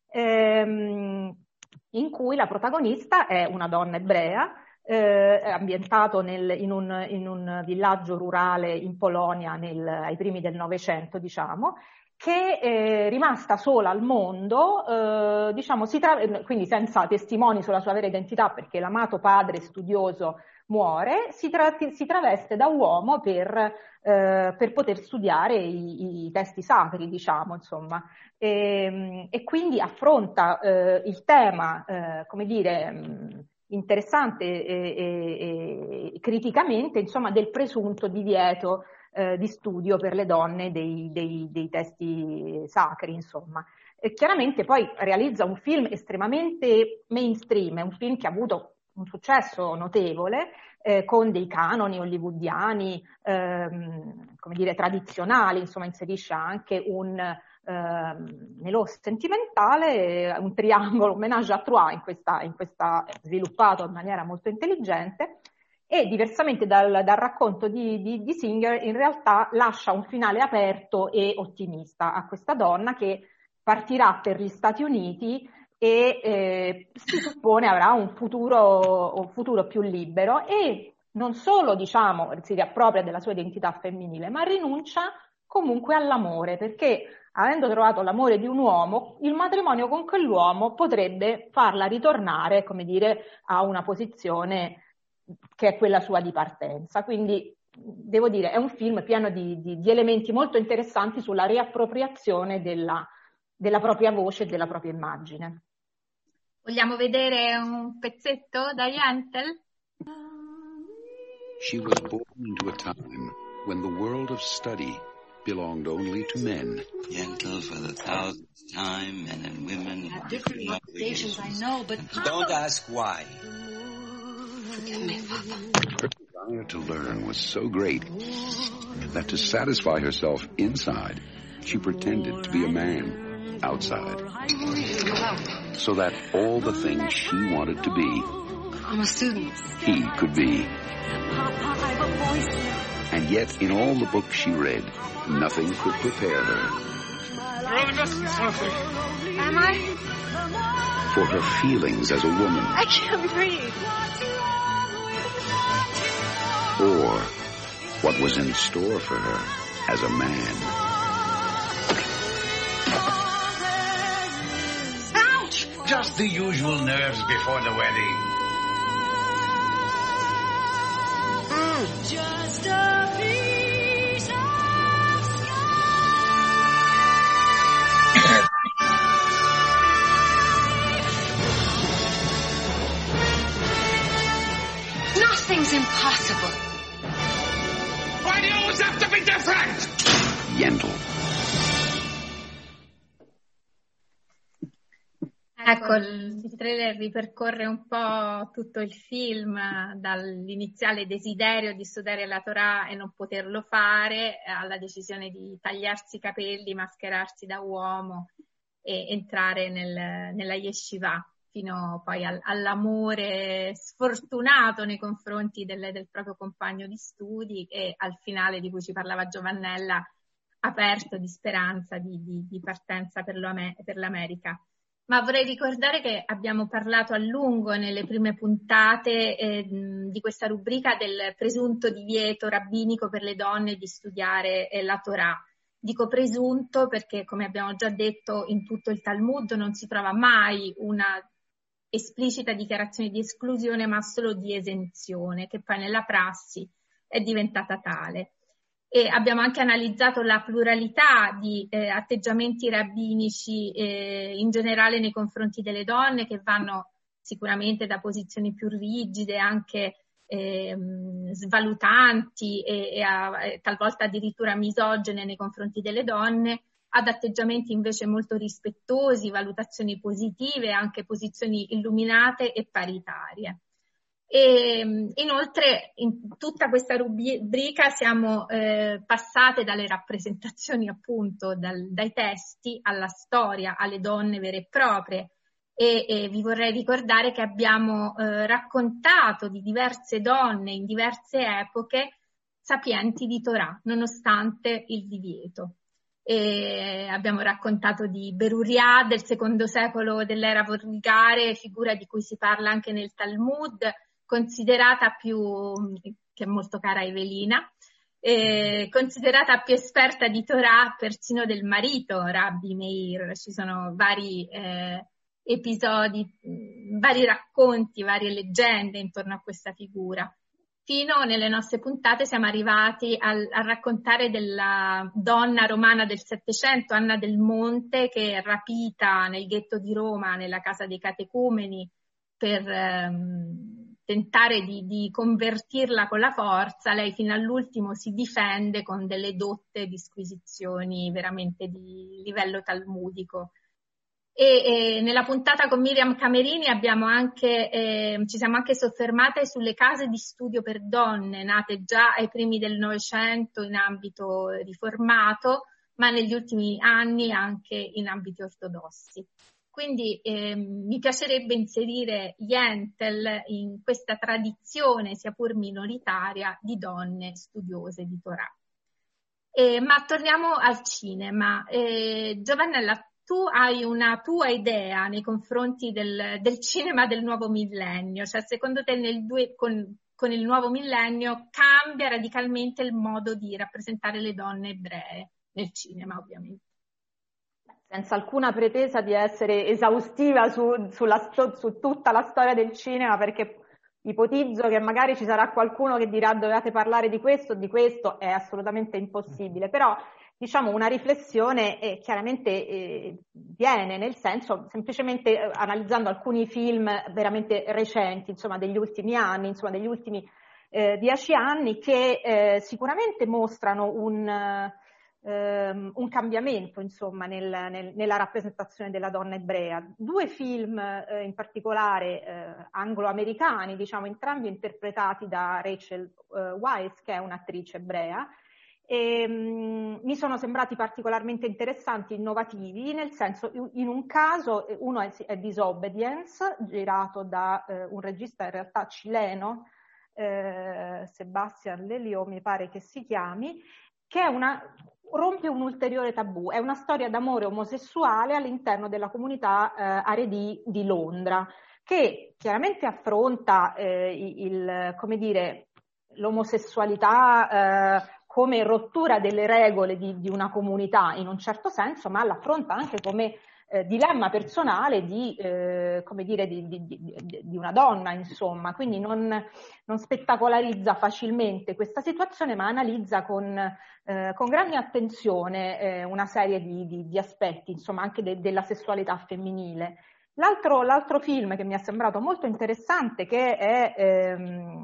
in cui la protagonista è una donna ebrea, ambientato in un villaggio rurale in Polonia ai primi del Novecento, diciamo, che rimasta sola al mondo, diciamo, quindi senza testimoni sulla sua vera identità, perché l'amato padre studioso muore, si traveste da uomo per poter studiare i testi sacri, diciamo, insomma, e quindi affronta il tema, come dire, interessante e criticamente, insomma, del presunto divieto di studio per le donne dei testi sacri, insomma. E chiaramente poi realizza un film estremamente mainstream, è un film che ha avuto un successo notevole, con dei canoni hollywoodiani, come dire, tradizionali, insomma, inserisce anche nello sentimentale un triangolo, un ménage à trois in questa sviluppato in maniera molto intelligente, e diversamente dal racconto di Singer in realtà lascia un finale aperto e ottimista a questa donna che partirà per gli Stati Uniti e si suppone avrà un futuro più libero, e non solo, diciamo, si riappropria della sua identità femminile, ma rinuncia comunque all'amore, perché avendo trovato l'amore di un uomo, il matrimonio con quell'uomo potrebbe farla ritornare, come dire, a una posizione che è quella sua di partenza. Quindi, devo dire, è un film pieno di elementi molto interessanti sulla riappropriazione della propria voce e della propria immagine. Vogliamo vedere un pezzetto da Yentl? She was born into a time when the world of study belonged only to men. Yentl for the 1000th time, men and women have different motivations, I know, but don't ask why. Forgive me, Papa. Her desire to learn was so great that to satisfy herself inside, she pretended to be a man outside. So that all the things she wanted to be, I'm a student. he could be. Papa, I have a voice now. And yet, in all the books she read, nothing could prepare her Am I? for her feelings as a woman, I can't breathe. or what was in store for her as a man. Ouch! Just the usual nerves before the wedding. Just a piece of sky. Nothing's impossible. Why do you always have to be different? Yentl. Ecco, il trailer ripercorre un po' tutto il film, dall'iniziale desiderio di studiare la Torah e non poterlo fare, alla decisione di tagliarsi i capelli, mascherarsi da uomo e entrare nella yeshiva, fino poi all'amore sfortunato nei confronti del proprio compagno di studi e al finale di cui ci parlava Giovannella, aperto di speranza di partenza per l'America. Ma vorrei ricordare che abbiamo parlato a lungo nelle prime puntate di questa rubrica del presunto divieto rabbinico per le donne di studiare la Torah. Dico presunto perché, come abbiamo già detto, in tutto il Talmud non si trova mai una esplicita dichiarazione di esclusione, ma solo di esenzione, che poi nella prassi è diventata tale. E abbiamo anche analizzato la pluralità di atteggiamenti rabbinici in generale nei confronti delle donne, che vanno sicuramente da posizioni più rigide, anche svalutanti e talvolta addirittura misogene nei confronti delle donne, ad atteggiamenti invece molto rispettosi, valutazioni positive, anche posizioni illuminate e paritarie. E inoltre in tutta questa rubrica siamo passate dalle rappresentazioni, appunto, dai testi alla storia, alle donne vere e proprie, e vi vorrei ricordare che abbiamo raccontato di diverse donne in diverse epoche sapienti di Torah, nonostante il divieto. E abbiamo raccontato di Beruria del secondo secolo dell'era volgare, figura di cui si parla anche nel Talmud, considerata che è molto cara a Evelina, considerata più esperta di Torah persino del marito, Rabbi Meir. Ci sono vari episodi, vari racconti, varie leggende intorno a questa figura. Fino nelle nostre puntate siamo arrivati a raccontare della donna romana del Settecento, Anna del Monte, che è rapita nel ghetto di Roma, nella casa dei catecumeni, per tentare di convertirla con la forza. Lei fino all'ultimo si difende con delle dotte disquisizioni veramente di livello talmudico. E nella puntata con Miriam Camerini ci siamo anche soffermate sulle case di studio per donne, nate già ai primi del Novecento in ambito riformato, ma negli ultimi anni anche in ambiti ortodossi. Quindi mi piacerebbe inserire Yentl in questa tradizione, sia pur minoritaria, di donne studiose di Torah. Ma torniamo al cinema. Giovannella, tu hai una tua idea nei confronti del cinema del nuovo millennio, cioè secondo te con con il nuovo millennio cambia radicalmente il modo di rappresentare le donne ebree nel cinema, ovviamente. Senza alcuna pretesa di essere esaustiva su tutta la storia del cinema, perché ipotizzo che magari ci sarà qualcuno che dirà dovete parlare di questo o di questo, è assolutamente impossibile, però diciamo una riflessione chiaramente viene, nel senso, semplicemente analizzando alcuni film veramente recenti, insomma degli ultimi anni, insomma degli ultimi 10 anni, che sicuramente mostrano un cambiamento, insomma, nella rappresentazione della donna ebrea. Due film in particolare anglo-americani, diciamo, entrambi interpretati da Rachel Weisz, che è un'attrice ebrea, e mi sono sembrati particolarmente interessanti, innovativi, nel senso, in un caso, uno è Disobedience, girato da un regista in realtà cileno, Sebastián Lelio mi pare che si chiami, che è rompe un ulteriore tabù, è una storia d'amore omosessuale all'interno della comunità Haredi di Londra, che chiaramente affronta come dire, l'omosessualità come rottura delle regole di una comunità in un certo senso, ma l'affronta anche come dilemma personale come dire, di una donna, insomma, quindi non spettacolarizza facilmente questa situazione, ma analizza con grande attenzione una serie di aspetti, insomma, anche della sessualità femminile. L'altro film che mi è sembrato molto interessante, che è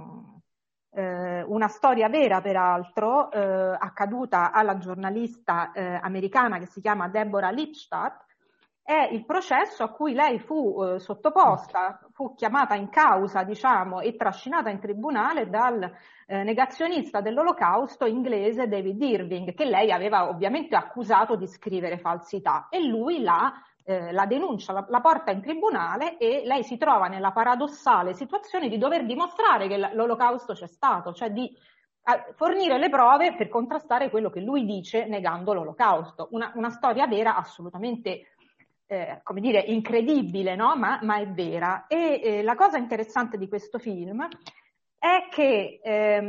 una storia vera peraltro, accaduta alla giornalista americana che si chiama Deborah Lipstadt, è il processo a cui lei fu sottoposta, fu chiamata in causa, diciamo, e trascinata in tribunale dal negazionista dell'Olocausto inglese David Irving, che lei aveva ovviamente accusato di scrivere falsità, e lui la denuncia, la porta in tribunale, e lei si trova nella paradossale situazione di dover dimostrare che l'Olocausto c'è stato, cioè di fornire le prove per contrastare quello che lui dice negando l'Olocausto. Una storia vera assolutamente come dire, incredibile, no? Ma è vera. E la cosa interessante di questo film è che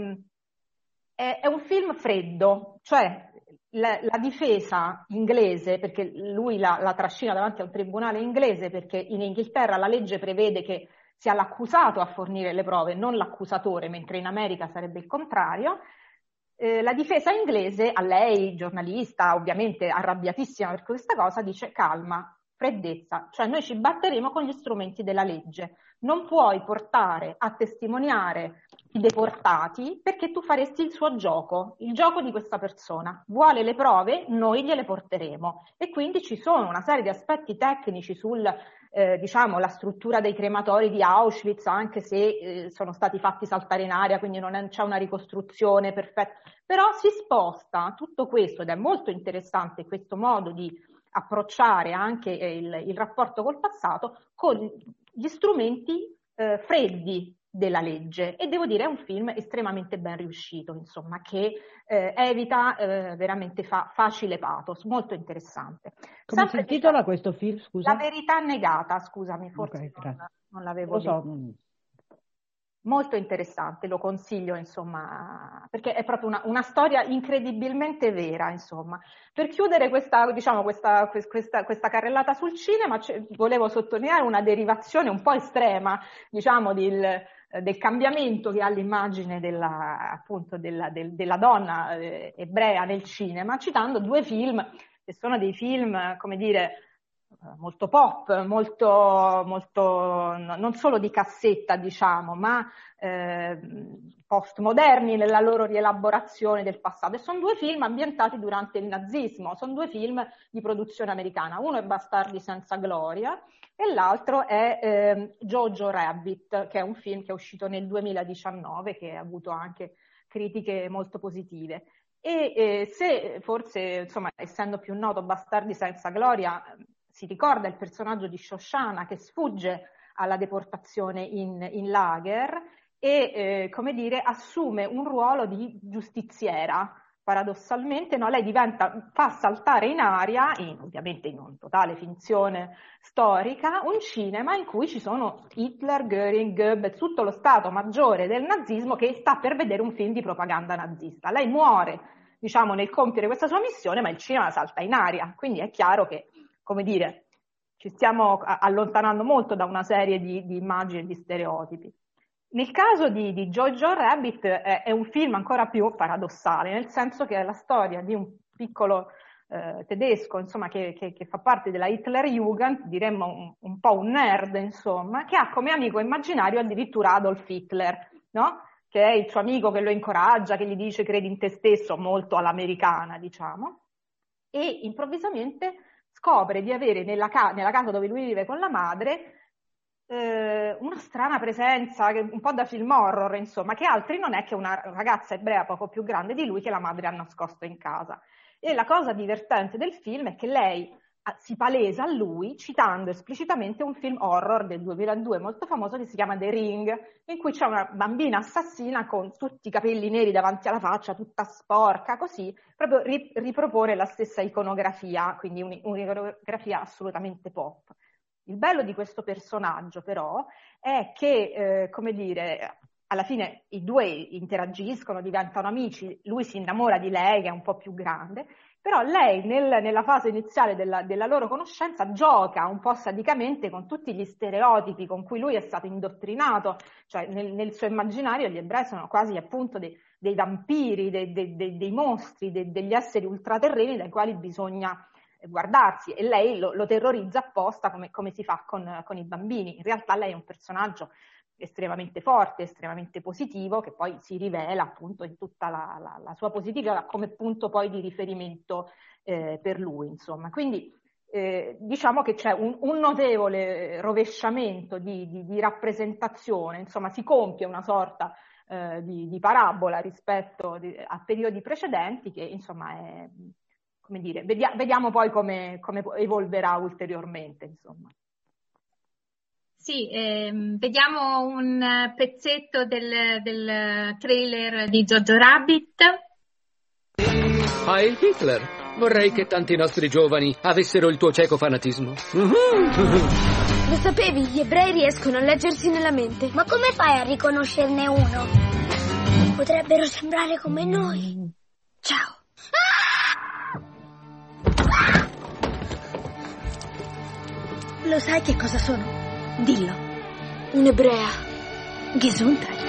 è un film freddo, cioè la difesa inglese, perché lui la trascina davanti a un tribunale inglese, perché in Inghilterra la legge prevede che sia l'accusato a fornire le prove, non l'accusatore, mentre in America sarebbe il contrario. La difesa inglese, a lei, giornalista, ovviamente arrabbiatissima per questa cosa, dice calma, freddezza, cioè noi ci batteremo con gli strumenti della legge. Non puoi portare a testimoniare i deportati perché tu faresti il suo gioco, il gioco di questa persona. Vuole le prove, noi gliele porteremo. E quindi ci sono una serie di aspetti tecnici sul diciamo, la struttura dei crematori di Auschwitz, anche se sono stati fatti saltare in aria, quindi non c'è una ricostruzione perfetta. Però si sposta tutto questo, ed è molto interessante questo modo di approcciare anche il rapporto col passato con gli strumenti freddi della legge, e devo dire è un film estremamente ben riuscito, insomma, che evita veramente facile pathos, molto interessante. Come si intitola questo film, scusa? La verità negata, scusami, forse okay, non l'avevo detto. Molto interessante, lo consiglio, insomma, perché è proprio una storia incredibilmente vera, insomma. Per chiudere questa carrellata sul cinema, volevo sottolineare una derivazione un po' estrema, diciamo, del cambiamento che ha l'immagine appunto della donna ebrea nel cinema, citando due film che sono dei film, come dire, molto pop, molto non solo di cassetta, diciamo, ma postmoderni nella loro rielaborazione del passato. E sono due film ambientati durante il nazismo, sono due film di produzione americana. Uno è Bastardi senza gloria e l'altro è Jojo Rabbit, che è un film che è uscito nel 2019, che ha avuto anche critiche molto positive. E se forse, insomma, essendo più noto Bastardi senza gloria, si ricorda il personaggio di Shoshana che sfugge alla deportazione in lager e, come dire, assume un ruolo di giustiziera, paradossalmente, no, lei fa saltare in aria, ovviamente in un totale finzione storica, un cinema in cui ci sono Hitler, Göring, Goebbels, tutto lo stato maggiore del nazismo che sta per vedere un film di propaganda nazista. Lei muore, diciamo, nel compiere questa sua missione, ma il cinema salta in aria, quindi è chiaro che, come dire, ci stiamo allontanando molto da una serie di immagini e di stereotipi. Nel caso di Jojo Rabbit è un film ancora più paradossale, nel senso che è la storia di un piccolo tedesco, insomma, che fa parte della Hitlerjugend, diremmo un po' un nerd, insomma, che ha come amico immaginario addirittura Adolf Hitler, no? Che è il suo amico che lo incoraggia, che gli dice credi in te stesso, molto all'americana, diciamo, e improvvisamente scopre di avere nella casa dove lui vive con la madre una strana presenza, un po' da film horror, insomma, che altri non è che una ragazza ebrea poco più grande di lui che la madre ha nascosto in casa. E la cosa divertente del film è che lei si palesa a lui citando esplicitamente un film horror del 2002 molto famoso che si chiama The Ring, in cui c'è una bambina assassina con tutti i capelli neri davanti alla faccia, tutta sporca, così, proprio ripropone la stessa iconografia, quindi un'iconografia assolutamente pop. Il bello di questo personaggio però è che, come dire, alla fine i due interagiscono, diventano amici, lui si innamora di lei che è un po' più grande, però lei nella fase iniziale della loro conoscenza gioca un po' sadicamente con tutti gli stereotipi con cui lui è stato indottrinato, cioè nel suo immaginario gli ebrei sono quasi appunto dei vampiri, dei mostri, degli esseri ultraterreni dai quali bisogna guardarsi, e lei lo terrorizza apposta come si fa con i bambini. In realtà lei è un personaggio estremamente forte, estremamente positivo, che poi si rivela appunto in tutta la sua positività come punto poi di riferimento per lui, insomma. Quindi diciamo che c'è un notevole rovesciamento di rappresentazione, insomma si compie una sorta di parabola rispetto a periodi precedenti che insomma è, come dire, vediamo poi come evolverà ulteriormente, insomma. Sì, vediamo un pezzetto del trailer di Jojo Rabbit. Heil Hitler! Vorrei che tanti nostri giovani avessero il tuo cieco fanatismo. Lo sapevi, gli ebrei riescono a leggersi nella mente. Ma come fai a riconoscerne uno? Potrebbero sembrare come noi. Ciao. Lo sai che cosa sono? Dillo. Un'ebrea. Gesundheit.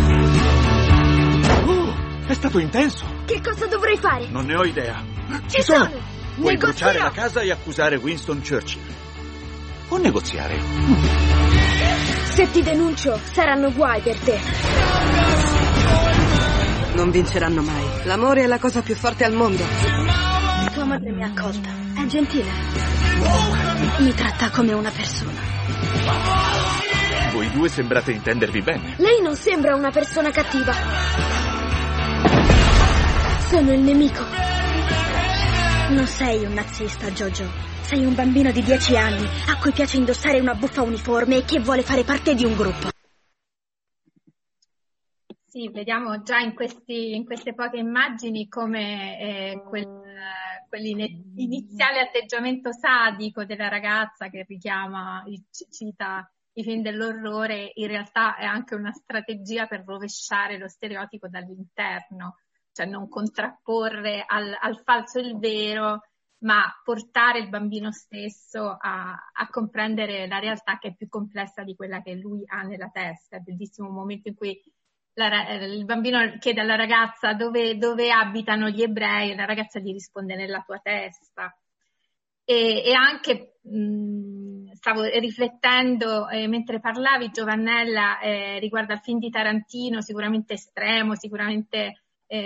Oh, è stato intenso. Che cosa dovrei fare? Non ne ho idea. Ci sono! Puoi bruciare la casa e accusare Winston Churchill. O negoziare. Se ti denuncio, saranno guai per te. Non vinceranno mai. L'amore è la cosa più forte al mondo. Tua madre mi ha accolta. È gentile. Mi tratta come una persona. Voi due sembrate intendervi bene. Lei non sembra una persona cattiva. Sono il nemico. Non sei un nazista, Jojo. Sei un bambino di 10 anni a cui piace indossare una buffa uniforme e che vuole fare parte di un gruppo. Sì, vediamo già in queste poche immagini come quell'iniziale atteggiamento sadico della ragazza che richiama, cita i film dell'orrore, in realtà è anche una strategia per rovesciare lo stereotipo dall'interno, cioè non contrapporre al falso il vero, ma portare il bambino stesso a comprendere la realtà che è più complessa di quella che lui ha nella testa. È il bellissimo momento in cui il bambino chiede alla ragazza dove abitano gli ebrei e la ragazza gli risponde nella tua testa. E anche stavo riflettendo mentre parlavi, Giovannella, riguardo al film di Tarantino, sicuramente estremo, sicuramente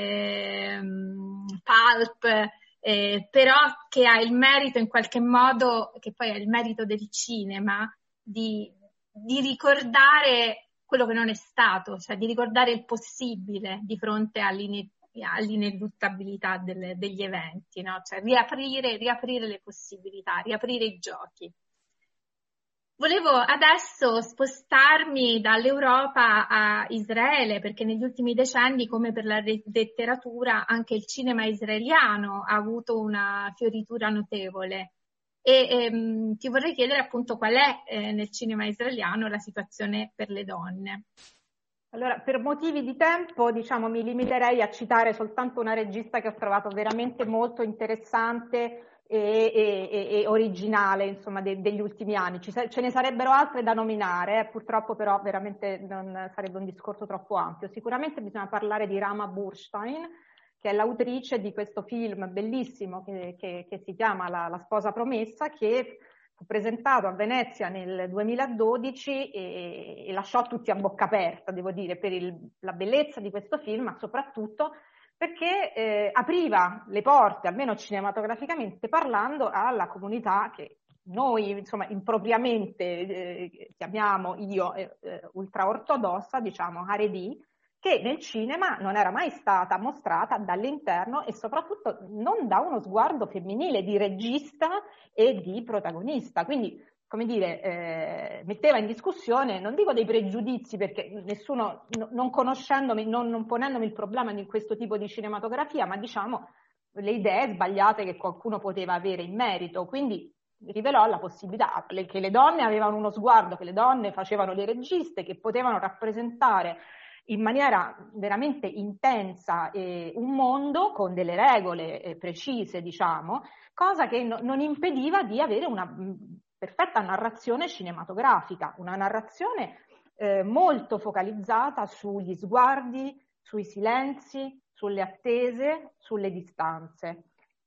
pulp, però che ha il merito in qualche modo, che poi è il merito del cinema, di ricordare quello che non è stato, cioè di ricordare il possibile di fronte all'ineluttabilità degli eventi, no? Cioè riaprire le possibilità, riaprire i giochi. Volevo adesso spostarmi dall'Europa a Israele, perché negli ultimi decenni, come per la letteratura, anche il cinema israeliano ha avuto una fioritura notevole. E ti vorrei chiedere appunto qual è nel cinema israeliano la situazione per le donne. Allora, per motivi di tempo, diciamo, mi limiterei a citare soltanto una regista che ho trovato veramente molto interessante e originale, insomma, degli ultimi anni. Ce ne sarebbero altre da nominare, purtroppo però veramente non sarebbe un discorso troppo ampio. Sicuramente bisogna parlare di Rama Burstein, che è l'autrice di questo film bellissimo che si chiama La sposa promessa, che fu presentato a Venezia nel 2012 e lasciò tutti a bocca aperta, devo dire, per la bellezza di questo film, ma soprattutto perché apriva le porte, almeno cinematograficamente parlando, alla comunità che noi, insomma, impropriamente chiamiamo ultraortodossa, diciamo Haredi, che nel cinema non era mai stata mostrata dall'interno e soprattutto non da uno sguardo femminile di regista e di protagonista. Quindi, come dire, metteva in discussione, non dico dei pregiudizi, perché nessuno, non conoscendomi, non ponendomi il problema di questo tipo di cinematografia, ma diciamo le idee sbagliate che qualcuno poteva avere in merito. Quindi rivelò la possibilità che le donne avevano uno sguardo, che le donne facevano le registe, che potevano rappresentare in maniera veramente intensa un mondo con delle regole precise, diciamo, cosa che non impediva di avere una perfetta narrazione cinematografica, una narrazione molto focalizzata sugli sguardi, sui silenzi, sulle attese, sulle distanze,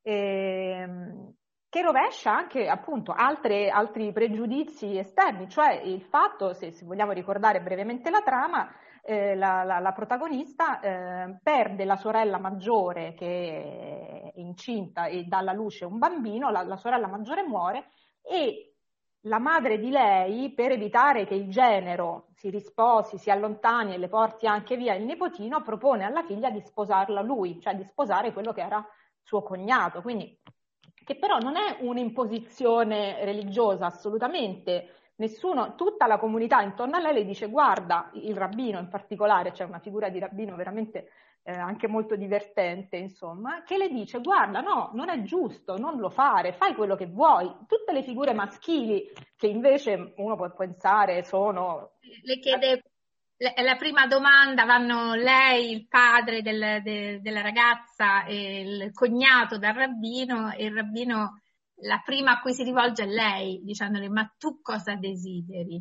che rovescia anche appunto altri pregiudizi esterni, cioè il fatto, se vogliamo ricordare brevemente la trama, la protagonista perde la sorella maggiore che è incinta e dà alla luce un bambino, la sorella maggiore muore e la madre di lei, per evitare che il genero si risposi, si allontani e le porti anche via il nipotino, propone alla figlia di sposarla lui, cioè di sposare quello che era suo cognato, quindi che però non è un'imposizione religiosa assolutamente. Tutta la comunità intorno a lei le dice guarda, il rabbino in particolare, c'è una figura di rabbino veramente anche molto divertente, insomma, che le dice guarda no, non è giusto, non lo fare, fai quello che vuoi. Tutte le figure maschili che invece uno può pensare sono... Le chiede, la prima domanda vanno lei, il padre della ragazza e il cognato dal rabbino e il rabbino... La prima a cui si rivolge è lei, dicendole ma tu cosa desideri?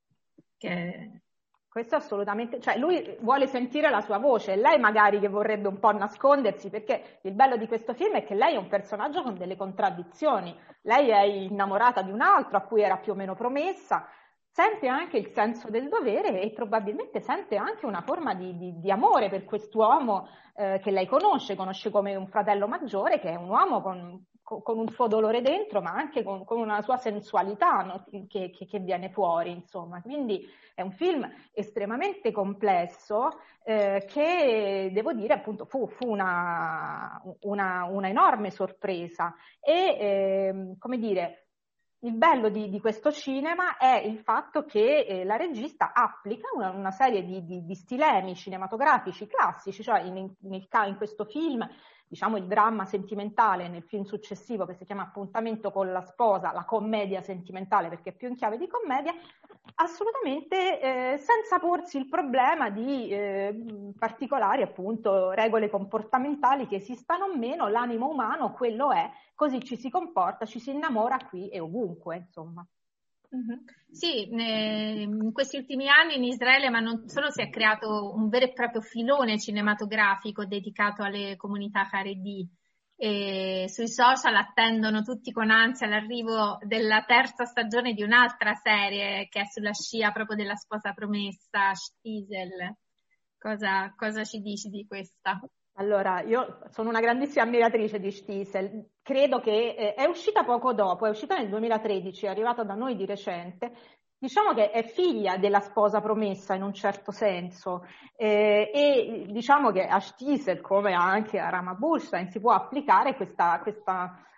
Questo assolutamente, cioè lui vuole sentire la sua voce, lei magari che vorrebbe un po' nascondersi, perché il bello di questo film è che lei è un personaggio con delle contraddizioni, lei è innamorata di un altro a cui era più o meno promessa, sente anche il senso del dovere e probabilmente sente anche una forma di amore per quest'uomo che lei conosce come un fratello maggiore, che è un uomo con un suo dolore dentro, ma anche con una sua sensualità, no? che viene fuori, insomma. Quindi è un film estremamente complesso che, devo dire, appunto, fu una enorme sorpresa e, come dire, il bello di questo cinema è il fatto che la regista applica una serie di stilemi cinematografici classici, cioè in questo film, diciamo il dramma sentimentale, nel film successivo che si chiama Appuntamento con la sposa, la commedia sentimentale perché è più in chiave di commedia, assolutamente senza porsi il problema di particolari appunto regole comportamentali che esistano o meno, l'animo umano quello è, così ci si comporta, ci si innamora qui e ovunque, insomma. Mm-hmm. Sì, in questi ultimi anni in Israele, ma non solo, si è creato un vero e proprio filone cinematografico dedicato alle comunità Haredi e sui social attendono tutti con ansia l'arrivo della terza stagione di un'altra serie che è sulla scia proprio della sposa promessa, Shtisel. Cosa ci dici di questa? Allora, io sono una grandissima ammiratrice di Shtisel, credo che è uscita poco dopo, è uscita nel 2013, è arrivata da noi di recente, diciamo che è figlia della sposa promessa in un certo senso e diciamo che a Shtisel, come anche a Rama Burstein, si può applicare questa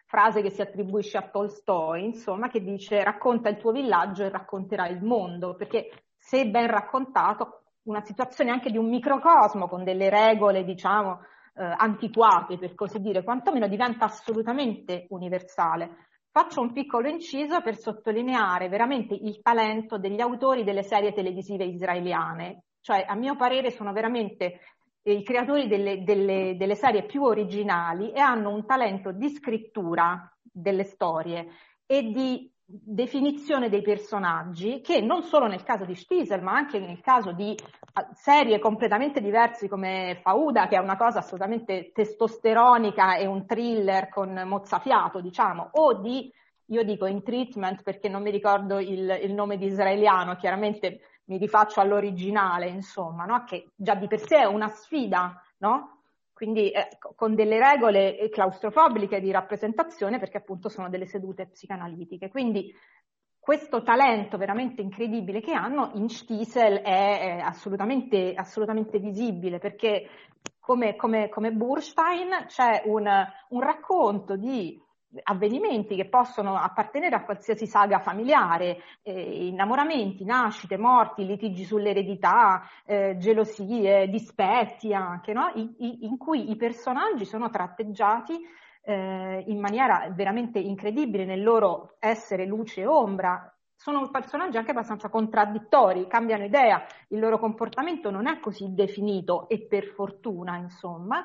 frase che si attribuisce a Tolstoi, insomma, che dice: racconta il tuo villaggio e racconterai il mondo, perché se ben raccontato, una situazione anche di un microcosmo con delle regole, diciamo, antiquate, per così dire, quantomeno diventa assolutamente universale. Faccio un piccolo inciso per sottolineare veramente il talento degli autori delle serie televisive israeliane, cioè a mio parere sono veramente i creatori delle serie più originali e hanno un talento di scrittura delle storie e di definizione dei personaggi che non solo nel caso di Stiesel ma anche nel caso di serie completamente diverse come Fauda, che è una cosa assolutamente testosteronica e un thriller con mozzafiato, diciamo, o di, io dico In Treatment perché non mi ricordo il nome di israeliano, chiaramente mi rifaccio all'originale, insomma, no? Che già di per sé è una sfida, no? Quindi con delle regole claustrofobiche di rappresentazione, perché appunto sono delle sedute psicanalitiche. Quindi questo talento veramente incredibile che hanno in Stiesel è assolutamente visibile, perché come Burstein c'è un racconto di avvenimenti che possono appartenere a qualsiasi saga familiare, innamoramenti, nascite, morti, litigi sull'eredità, gelosie, dispetti anche, no? In cui i personaggi sono tratteggiati in maniera veramente incredibile nel loro essere luce e ombra. Sono personaggi anche abbastanza contraddittori, cambiano idea, il loro comportamento non è così definito, e per fortuna, insomma.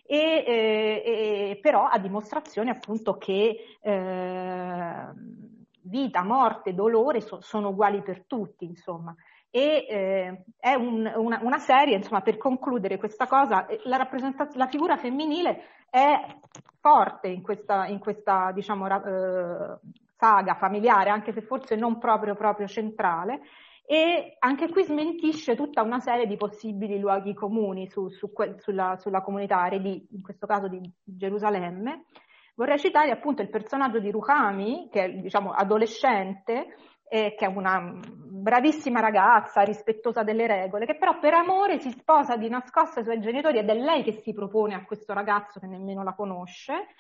Però a dimostrazione appunto che vita, morte, dolore sono uguali per tutti, insomma. È una serie, insomma, per concludere questa cosa, la figura femminile è forte in questa diciamo saga familiare, anche se forse non proprio centrale. E anche qui smentisce tutta una serie di possibili luoghi comuni sulla comunità Haredi, in questo caso di Gerusalemme. Vorrei citare appunto il personaggio di Ruhami, che è, diciamo, adolescente, che è una bravissima ragazza, rispettosa delle regole, che però per amore si sposa di nascosto ai suoi genitori, ed è lei che si propone a questo ragazzo che nemmeno la conosce,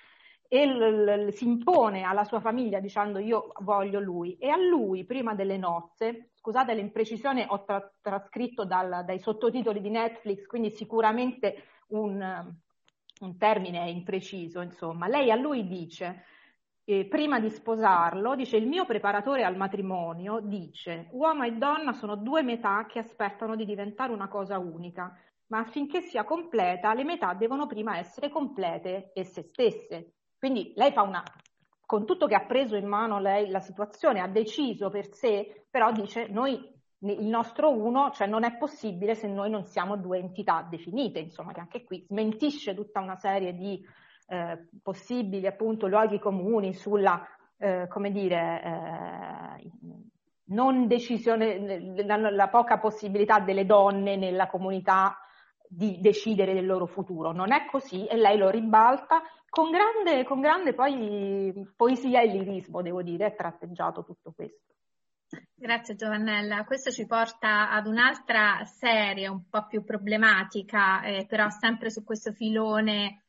e si impone alla sua famiglia dicendo: io voglio lui. E a lui, prima delle nozze, scusate l'imprecisione, ho trascritto dai sottotitoli di Netflix, quindi sicuramente un termine impreciso, insomma, lei a lui dice, prima di sposarlo, dice: il mio preparatore al matrimonio dice: uomo e donna sono due metà che aspettano di diventare una cosa unica, ma affinché sia completa le metà devono prima essere complete e se stesse. Quindi lei con tutto che ha preso in mano lei la situazione, ha deciso per sé, però dice: il nostro uno, cioè non è possibile se noi non siamo due entità definite, insomma, che anche qui smentisce tutta una serie di possibili appunto luoghi comuni sulla, come dire, non decisione, la poca possibilità delle donne nella comunità di decidere del loro futuro. Non è così, e lei lo ribalta con grande poi poesia e lirismo, devo dire, è tratteggiato tutto questo. Grazie Giovannella, questo ci porta ad un'altra serie un po' più problematica, però sempre su questo filone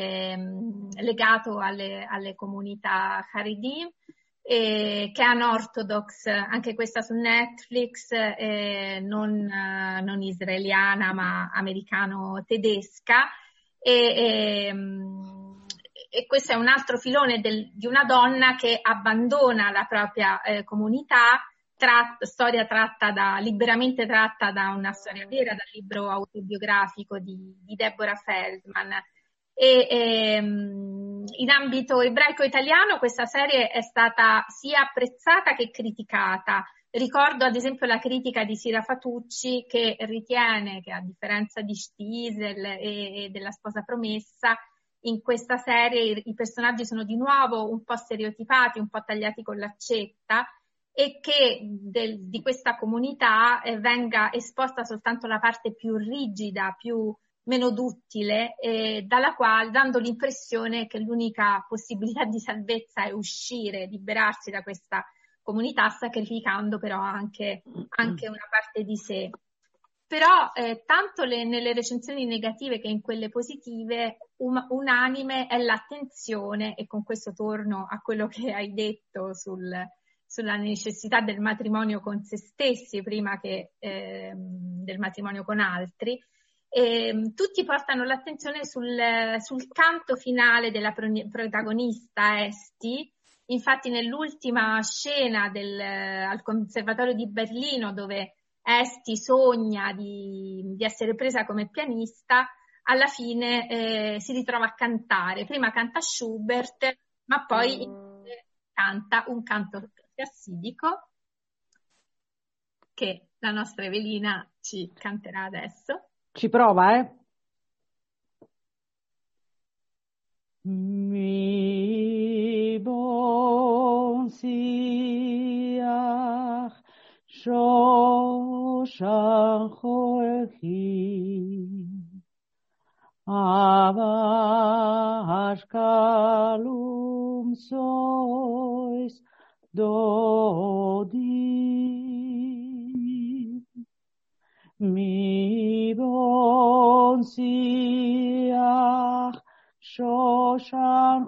legato alle comunità Haredi, che è Unorthodox, anche questa su Netflix, non israeliana ma americano-tedesca, e questo è un altro filone di una donna che abbandona la propria comunità, storia liberamente tratta da una storia vera, dal libro autobiografico di Deborah Feldman. In ambito ebraico-italiano questa serie è stata sia apprezzata che criticata. Ricordo ad esempio la critica di Sira Fatucci, che ritiene che, a differenza di Stiesel e della sposa promessa, in questa serie i personaggi sono di nuovo un po' stereotipati, un po' tagliati con l'accetta, e che di questa comunità venga esposta soltanto la parte più rigida, meno duttile, dando l'impressione che l'unica possibilità di salvezza è uscire, liberarsi da questa comunità, sacrificando però anche una parte di sé. però tanto nelle recensioni negative che in quelle positive unanime è l'attenzione, e con questo torno a quello che hai detto sulla necessità del matrimonio con se stessi prima che del matrimonio con altri. Tutti portano l'attenzione sul canto finale della protagonista Esti. Infatti nell'ultima scena al Conservatorio di Berlino, dove Esti sogna di essere presa come pianista, alla fine si ritrova a cantare. Prima canta Schubert, ma poi canta un canto cassidico che la nostra Evelina ci canterà adesso. Ci prova, Mi bon siach shoshan choechim ava ashkalum sois dodim mi bon siach shoshan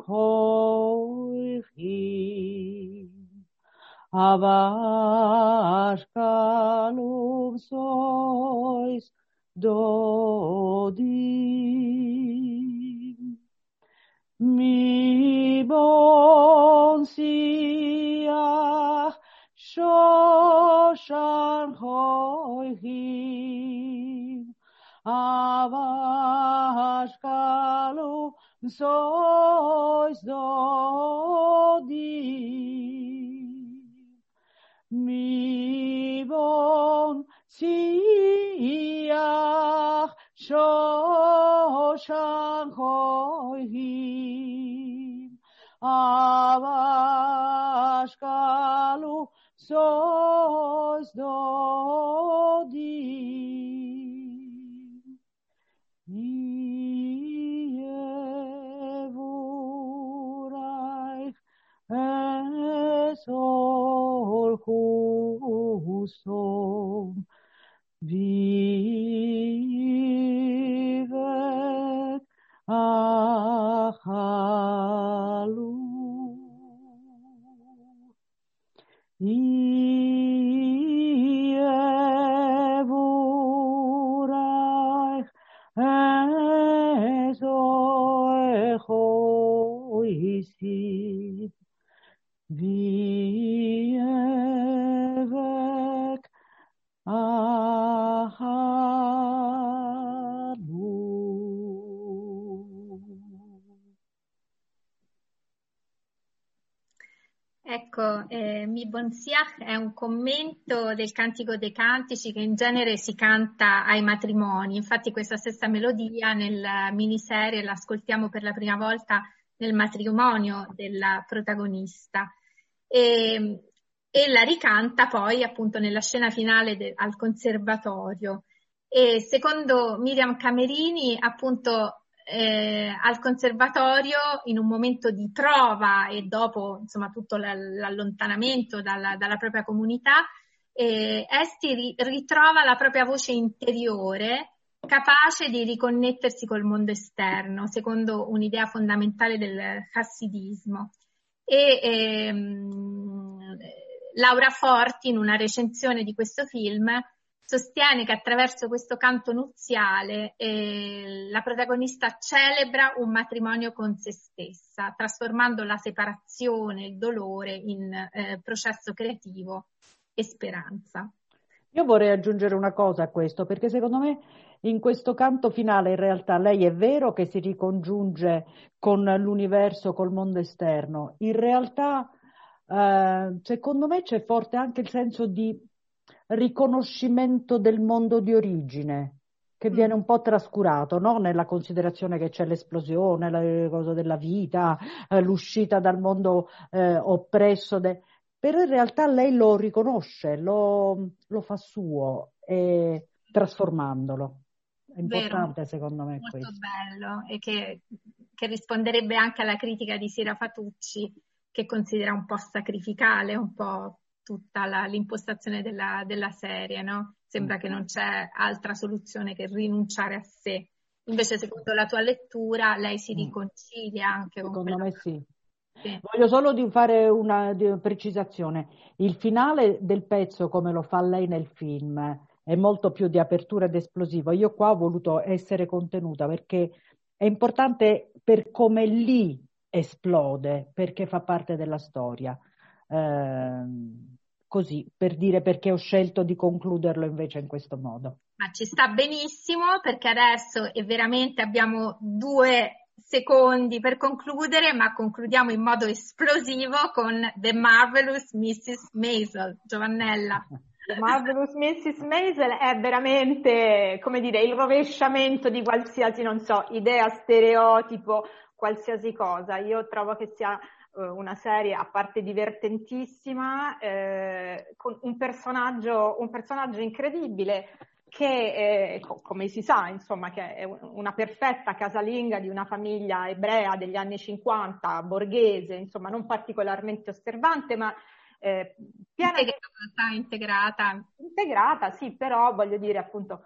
choechim ava ashkalum sois dodim mi bon siach shoshan choechim ava ashkalum sois dodim mi bon siach shoshan choechim ava ashkalum sois dodim Yevuraich esol chusom vivet achalu Yevuraich ezoechoisid vievek achalu. Ecco, Mi bon siach è un commento del Cantico dei Cantici che in genere si canta ai matrimoni. Infatti questa stessa melodia nella miniserie l'ascoltiamo per la prima volta nel matrimonio della protagonista e la ricanta poi appunto nella scena finale al conservatorio. E secondo Miriam Camerini appunto al conservatorio, in un momento di prova e dopo insomma tutto l'allontanamento dalla propria comunità, Esti ritrova la propria voce interiore, capace di riconnettersi col mondo esterno, secondo un'idea fondamentale del chassidismo. Laura Forti, in una recensione di questo film, sostiene che attraverso questo canto nuziale la protagonista celebra un matrimonio con se stessa, trasformando la separazione, il dolore in processo creativo e speranza. Io vorrei aggiungere una cosa a questo, perché secondo me in questo canto finale in realtà lei è vero che si ricongiunge con l'universo, col mondo esterno. In realtà secondo me c'è forte anche il senso di riconoscimento del mondo di origine, che viene un po' trascurato, no? Nella considerazione che c'è l'esplosione, la cosa della vita, l'uscita dal mondo oppresso. Però in realtà lei lo riconosce, lo fa suo, trasformandolo. È importante. Vero. Secondo me molto questo. Bello, e che risponderebbe anche alla critica di Sira Fatucci, che considera un po' sacrificale un po' tutta l'impostazione della serie, no? sembra che non c'è altra soluzione che rinunciare a sé. Invece, secondo la tua lettura, lei si riconcilia anche con Secondo quella... me sì. Sì. Voglio solo fare una precisazione. Il finale del pezzo, come lo fa lei nel film, è molto più di apertura ed esplosivo. Io qua ho voluto essere contenuta perché è importante per come lì esplode, perché fa parte della storia. Così, per dire perché ho scelto di concluderlo invece in questo modo. Ma ci sta benissimo, perché adesso veramente abbiamo 2 secondi per concludere, ma concludiamo in modo esplosivo con The Marvelous Mrs. Maisel. Giovannella. The Marvelous Mrs. Maisel è veramente, come dire, il rovesciamento di qualsiasi, non so, idea, stereotipo, qualsiasi cosa. Io trovo che sia una serie, a parte divertentissima, con un personaggio incredibile che, come si sa, insomma, che è una perfetta casalinga di una famiglia ebrea degli anni 50, borghese, insomma, non particolarmente osservante, ma piena integrata, sì, però voglio dire appunto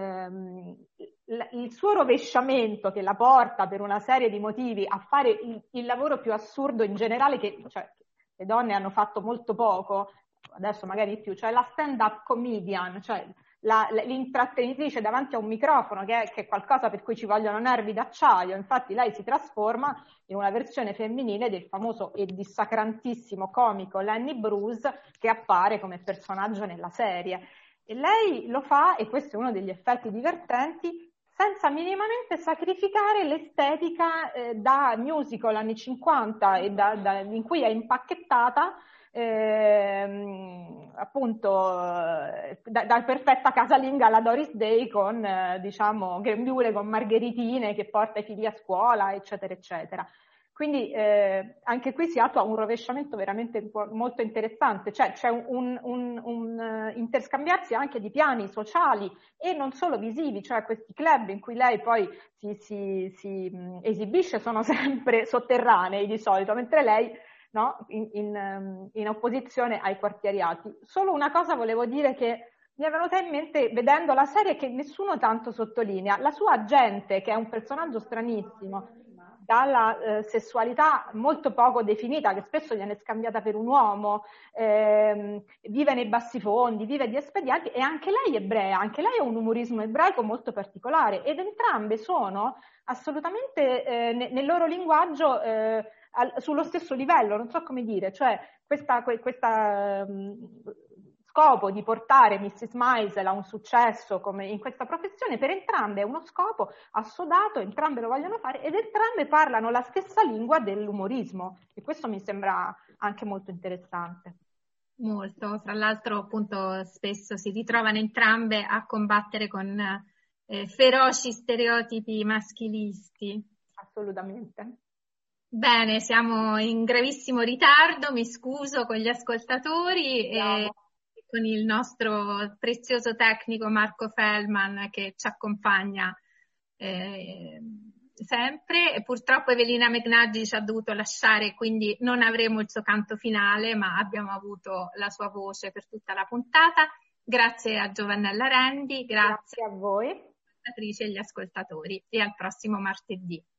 il suo rovesciamento che la porta per una serie di motivi a fare il lavoro più assurdo in generale, che cioè, le donne hanno fatto molto poco, adesso magari di più, cioè la stand-up comedian, cioè l'intrattenitrice davanti a un microfono, che è qualcosa per cui ci vogliono nervi d'acciaio. Infatti lei si trasforma in una versione femminile del famoso e dissacrantissimo comico Lenny Bruce, che appare come personaggio nella serie. E lei lo fa, e questo è uno degli effetti divertenti, senza minimamente sacrificare l'estetica da musical anni 50 e in cui è impacchettata, appunto da perfetta casalinga alla Doris Day, con diciamo grembiule con margheritine che porta i figli a scuola, eccetera eccetera. Quindi anche qui si attua un rovesciamento veramente molto interessante, cioè c'è un interscambiarsi anche di piani sociali e non solo visivi, cioè questi club in cui lei poi si esibisce sono sempre sotterranei di solito, mentre lei, no, in opposizione ai quartieri alti. Solo una cosa volevo dire che mi è venuta in mente vedendo la serie, che nessuno tanto sottolinea: la sua agente, che è un personaggio stranissimo, dalla sessualità molto poco definita, che spesso viene scambiata per un uomo, vive nei bassifondi, vive di espedienti, e anche lei è ebrea, anche lei ha un umorismo ebraico molto particolare, ed entrambe sono assolutamente nel loro linguaggio sullo stesso livello, non so come dire, cioè questa scopo di portare Mrs. Maisel a un successo come in questa professione, per entrambe è uno scopo assodato, entrambe lo vogliono fare ed entrambe parlano la stessa lingua dell'umorismo, e questo mi sembra anche molto interessante. Molto, fra l'altro appunto spesso si ritrovano entrambe a combattere con feroci stereotipi maschilisti. Assolutamente. Bene, siamo in gravissimo ritardo, mi scuso con gli ascoltatori e con il nostro prezioso tecnico Marco Fellman, che ci accompagna sempre, e purtroppo Evelina Megnaggi ci ha dovuto lasciare, quindi non avremo il suo canto finale, ma abbiamo avuto la sua voce per tutta la puntata. Grazie a Giovannella Rendi, grazie a voi, ascoltatrici e gli ascoltatori, e al prossimo martedì.